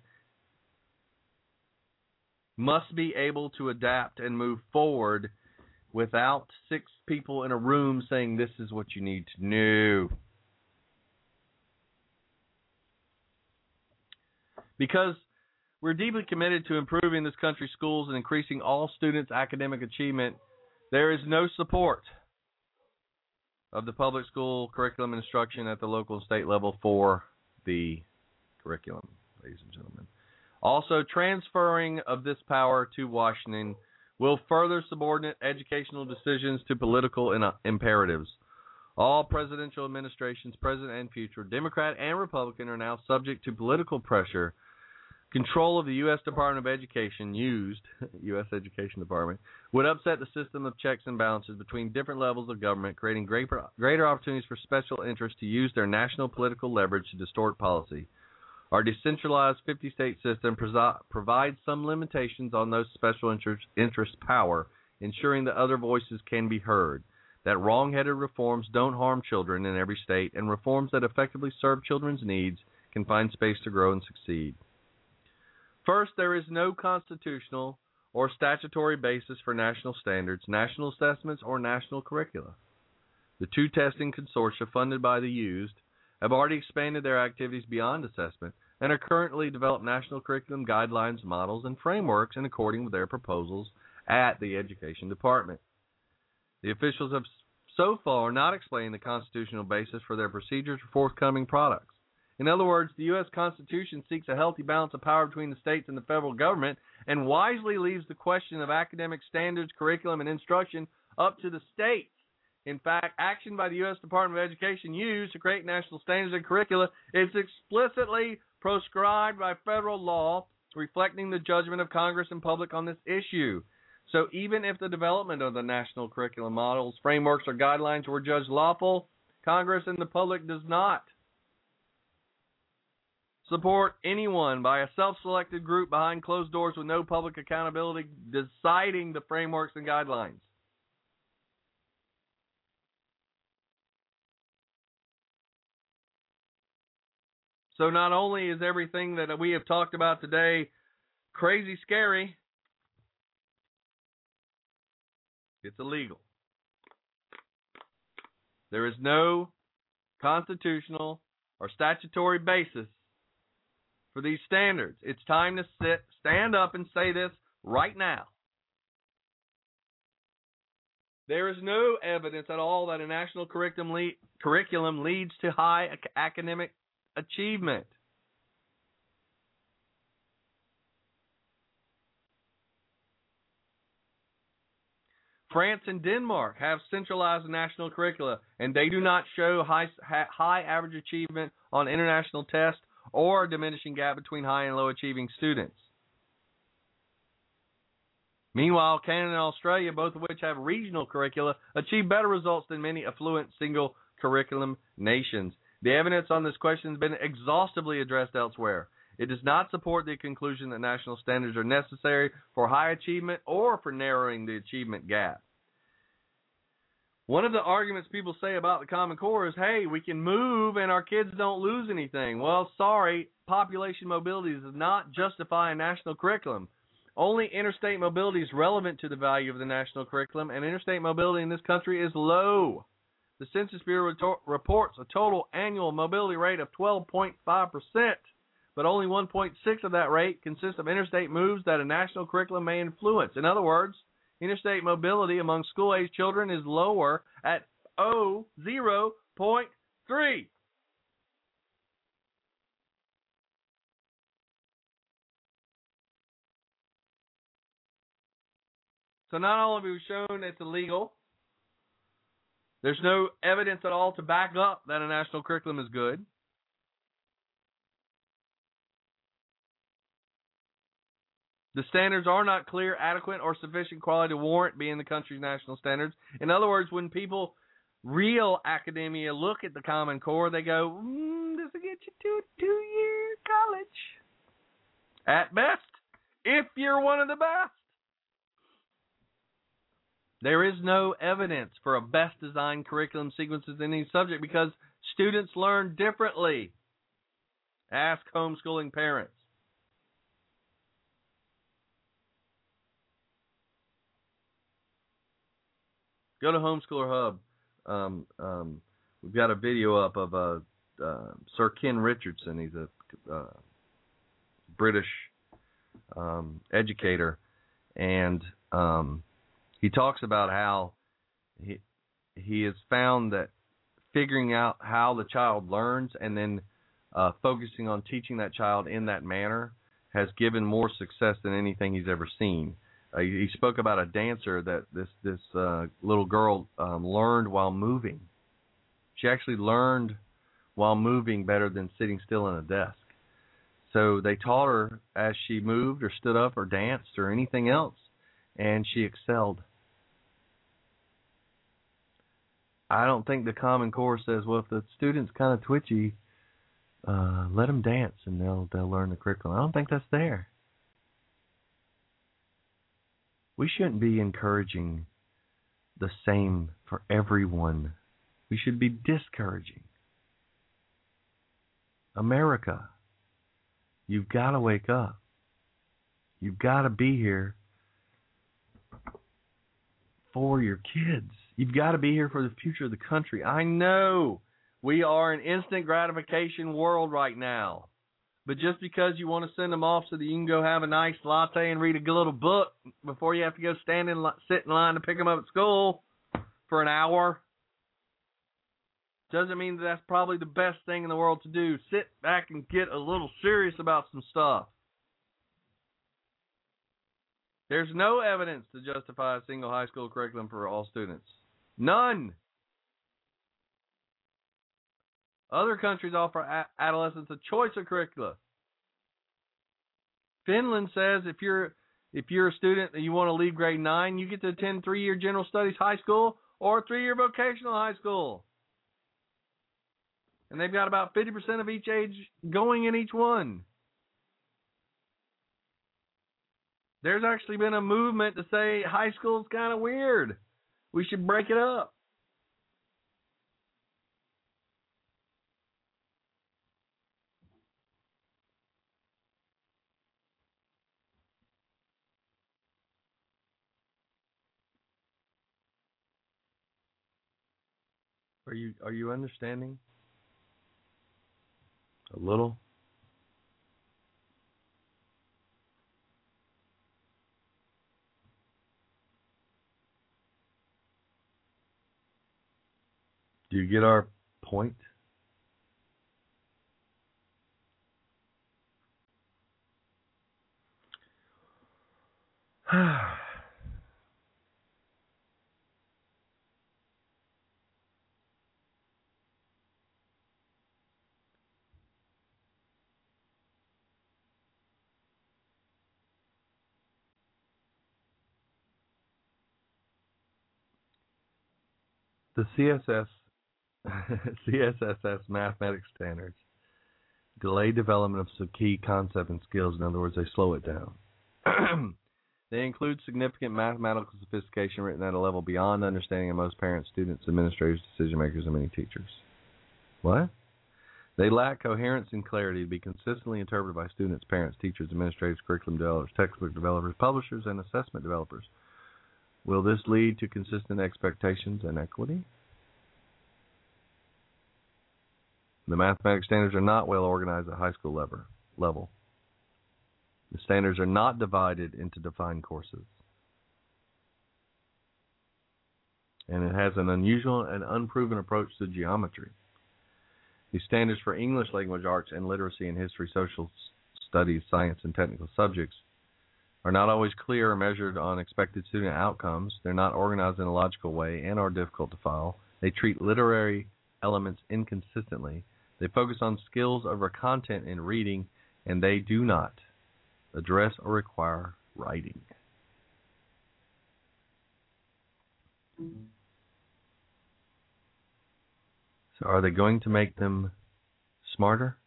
must be able to adapt and move forward without 6 people in a room saying this is what you need to know. Because we're deeply committed to improving this country's schools and increasing all students' academic achievement, there is no support of the public school curriculum instruction at the local and state level for the curriculum, ladies and gentlemen. Also, transferring of this power to Washington will further subordinate educational decisions to political imperatives. All presidential administrations, present and future, Democrat and Republican, are now subject to political pressure Control of the U.S. Department of Education, U.S. Education Department, would upset the system of checks and balances between different levels of government, creating greater opportunities for special interests to use their national political leverage to distort policy. Our decentralized 50-state system provides some limitations on those special interest power, ensuring that other voices can be heard, that wrong-headed reforms don't harm children in every state, and reforms that effectively serve children's needs can find space to grow and succeed. First, there is no constitutional or statutory basis for national standards, national assessments, or national curricula. The two testing consortia funded by the USD have already expanded their activities beyond assessment and are currently developing national curriculum guidelines, models, and frameworks in accordance with their proposals at the Education Department. The officials have so far not explained the constitutional basis for their procedures for forthcoming products. In other words, the U.S. Constitution seeks a healthy balance of power between the states and the federal government and wisely leaves the question of academic standards, curriculum, and instruction up to the states. In fact, action by the U.S. Department of Education used to create national standards and curricula is explicitly proscribed by federal law, reflecting the judgment of Congress and public on this issue. So even if the development of the national curriculum models, frameworks, or guidelines were judged lawful, Congress and the public does not support anyone by a self-selected group behind closed doors with no public accountability deciding the frameworks and guidelines. So not only is everything that we have talked about today crazy scary, it's illegal. There is no constitutional or statutory basis for these standards. It's time to stand up and say this right now. There is no evidence at all that a national curriculum leads to high academic achievement. France and Denmark have centralized national curricula, and they do not show high average achievement on international tests or a diminishing gap between high and low achieving students. Meanwhile, Canada and Australia, both of which have regional curricula, achieve better results than many affluent single curriculum nations. The evidence on this question has been exhaustively addressed elsewhere. It does not support the conclusion that national standards are necessary for high achievement or for narrowing the achievement gap. One of the arguments people say about the Common Core is, hey, we can move and our kids don't lose anything. Well, sorry, population mobility does not justify a national curriculum. Only interstate mobility is relevant to the value of the national curriculum, and interstate mobility in this country is low. The Census Bureau reports a total annual mobility rate of 12.5%, but only 1.6% of that rate consists of interstate moves that a national curriculum may influence. In other words, interstate mobility among school-age children is lower at 0.3. So not only have we shown it's illegal, there's no evidence at all to back up that a national curriculum is good. The standards are not clear, adequate, or sufficient quality to warrant being the country's national standards. In other words, when people, real academia, look at the Common Core, they go, this will get you to a 2-year college. At best, if you're one of the best. There is no evidence for a best designed curriculum sequences in any subject because students learn differently. Ask homeschooling parents. Go to Homeschooler Hub. We've got a video up of Sir Ken Richardson. He's a British educator, and he talks about how he has found that figuring out how the child learns and then focusing on teaching that child in that manner has given more success than anything he's ever seen. He spoke about a dancer that this little girl learned while moving. She actually learned while moving better than sitting still in a desk. So they taught her as she moved or stood up or danced or anything else, and she excelled. I don't think the Common Core says, well, if the student's kind of twitchy, let them dance and they'll learn the curriculum. I don't think that's there. We shouldn't be encouraging the same for everyone. We should be discouraging. America, you've got to wake up. You've got to be here for your kids. You've got to be here for the future of the country. I know we are an instant gratification world right now. But just because you want to send them off so that you can go have a nice latte and read a little book before you have to go sit in line to pick them up at school for an hour, doesn't mean that's probably the best thing in the world to do. Sit back and get a little serious about some stuff. There's no evidence to justify a single high school curriculum for all students. None. Other countries offer adolescents a choice of curricula. Finland says if you're a student and you want to leave grade 9, you get to attend 3-year general studies high school or 3-year vocational high school. And they've got about 50% of each age going in each one. There's actually been a movement to say high school is kind of weird. We should break it up. Are you understanding? A little? Do you get our point? The CSSS mathematics standards delay development of some key concepts and skills. In other words, they slow it down. They include significant mathematical sophistication written at a level beyond the understanding of most parents, students, administrators, decision makers, and many teachers. What? They lack coherence and clarity to be consistently interpreted by students, parents, teachers, administrators, curriculum developers, textbook developers, publishers, and assessment developers. Will this lead to consistent expectations and equity? The mathematics standards are not well organized at high school level. The standards are not divided into defined courses. And it has an unusual and unproven approach to geometry. The standards for English language arts and literacy and history, social studies, science, and technical subjects are not always clear or measured on expected student outcomes. They're not organized in a logical way and are difficult to follow. They treat literary elements inconsistently. They focus on skills over content in reading, and they do not address or require writing. So are they going to make them smarter?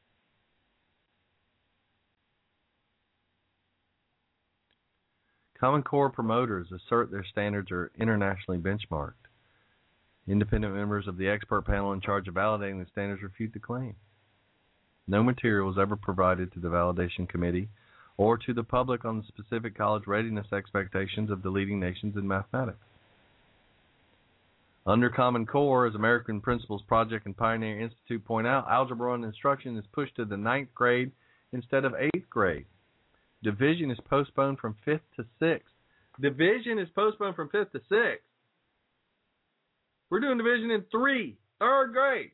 Common Core promoters assert their standards are internationally benchmarked. Independent members of the expert panel in charge of validating the standards refute the claim. No material was ever provided to the validation committee or to the public on the specific college readiness expectations of the leading nations in mathematics. Under Common Core, as American Principles Project and Pioneer Institute point out, Algebra 1 instruction is pushed to the 9th grade instead of 8th grade. Division is postponed from 5th to 6th. Division is postponed from 5th to 6th. We're doing division in 3rd grade.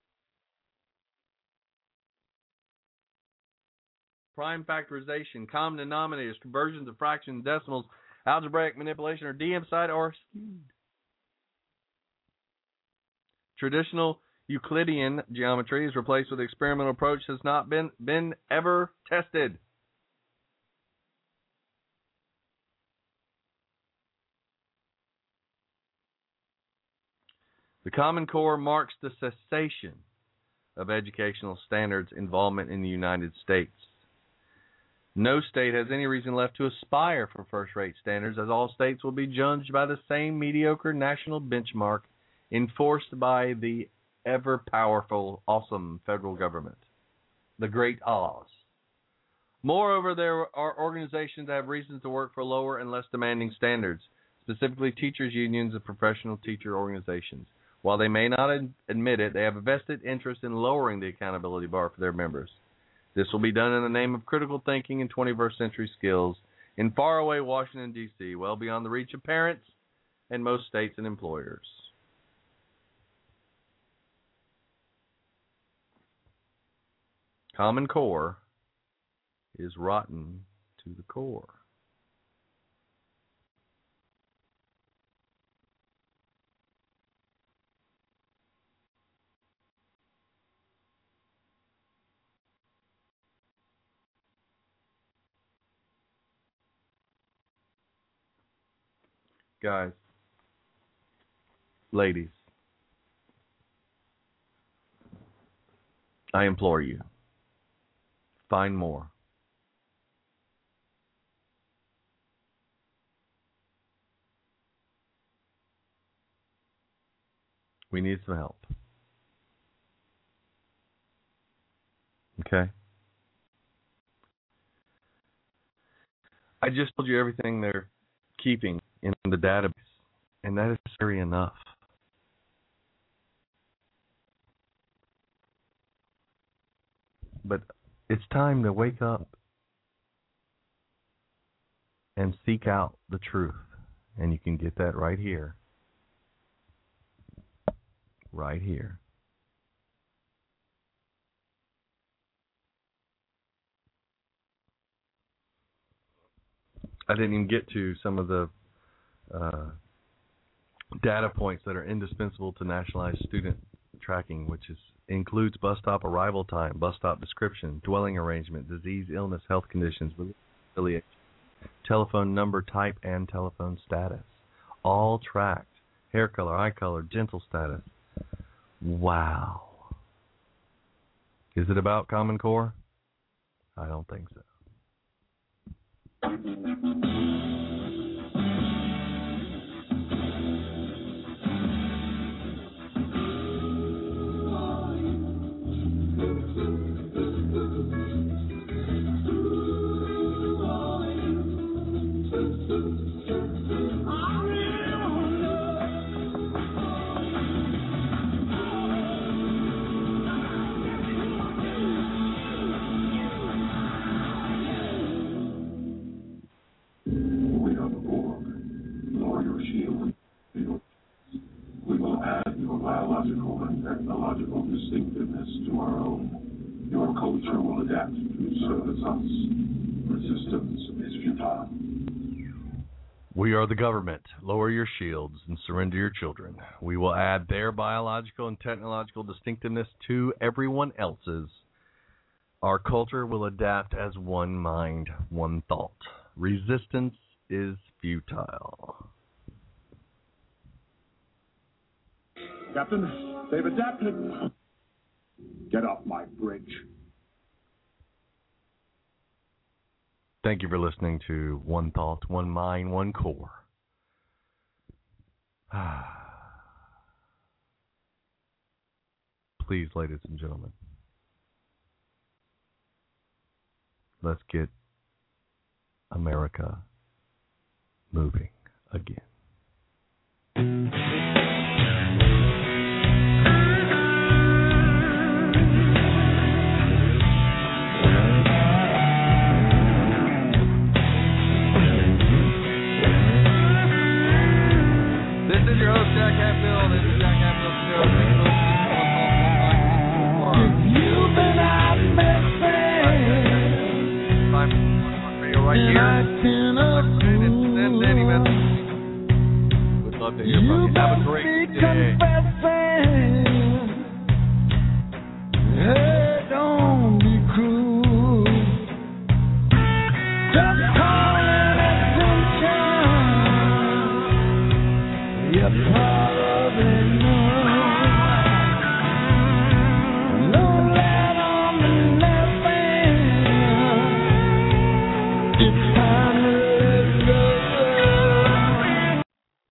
Prime factorization, common denominators, conversions of fractions, decimals, algebraic manipulation are de-emphasized or skewed. Traditional Euclidean geometry is replaced with experimental approach has not been ever tested. The Common Core marks the cessation of educational standards involvement in the United States. No state has any reason left to aspire for first-rate standards, as all states will be judged by the same mediocre national benchmark enforced by the ever-powerful, awesome federal government, the Great Oz. Moreover, there are organizations that have reasons to work for lower and less demanding standards, specifically teachers' unions and professional teacher organizations. While they may not admit it, they have a vested interest in lowering the accountability bar for their members. This will be done in the name of critical thinking and 21st century skills in faraway Washington, D.C., well beyond the reach of parents and most states and employers. Common Core is rotten to the core. Guys, ladies, I implore you, find more. We need some help. Okay? I just told you everything they're keeping in the database, and that is scary enough. But it's time to wake up and seek out the truth, and you can get that right here. Right here. I didn't even get to some of the data points that are indispensable to nationalized student tracking, which includes bus stop arrival time, bus stop description, dwelling arrangement, disease, illness, health conditions, affiliation, telephone number type, and telephone status. All tracked. Hair color, eye color, dental status. Wow. Is it about Common Core? I don't think so. Technological distinctiveness to our own. Your culture will adapt to service us. Resistance is futile. We are the government. Lower your shields and surrender your children. We will add their biological and technological distinctiveness to everyone else's. Our culture will adapt as one mind, one thought. Resistance is futile. Captain, they've adapted. Get off my bridge. Thank you for listening to One Thought, One Mind, One Core. Please, ladies and gentlemen, let's get America moving again. Your host, Jack Hatfield. This is Jack Hatfield's show. You've been out missing. Right here. Would love to hear from you. Have a great day.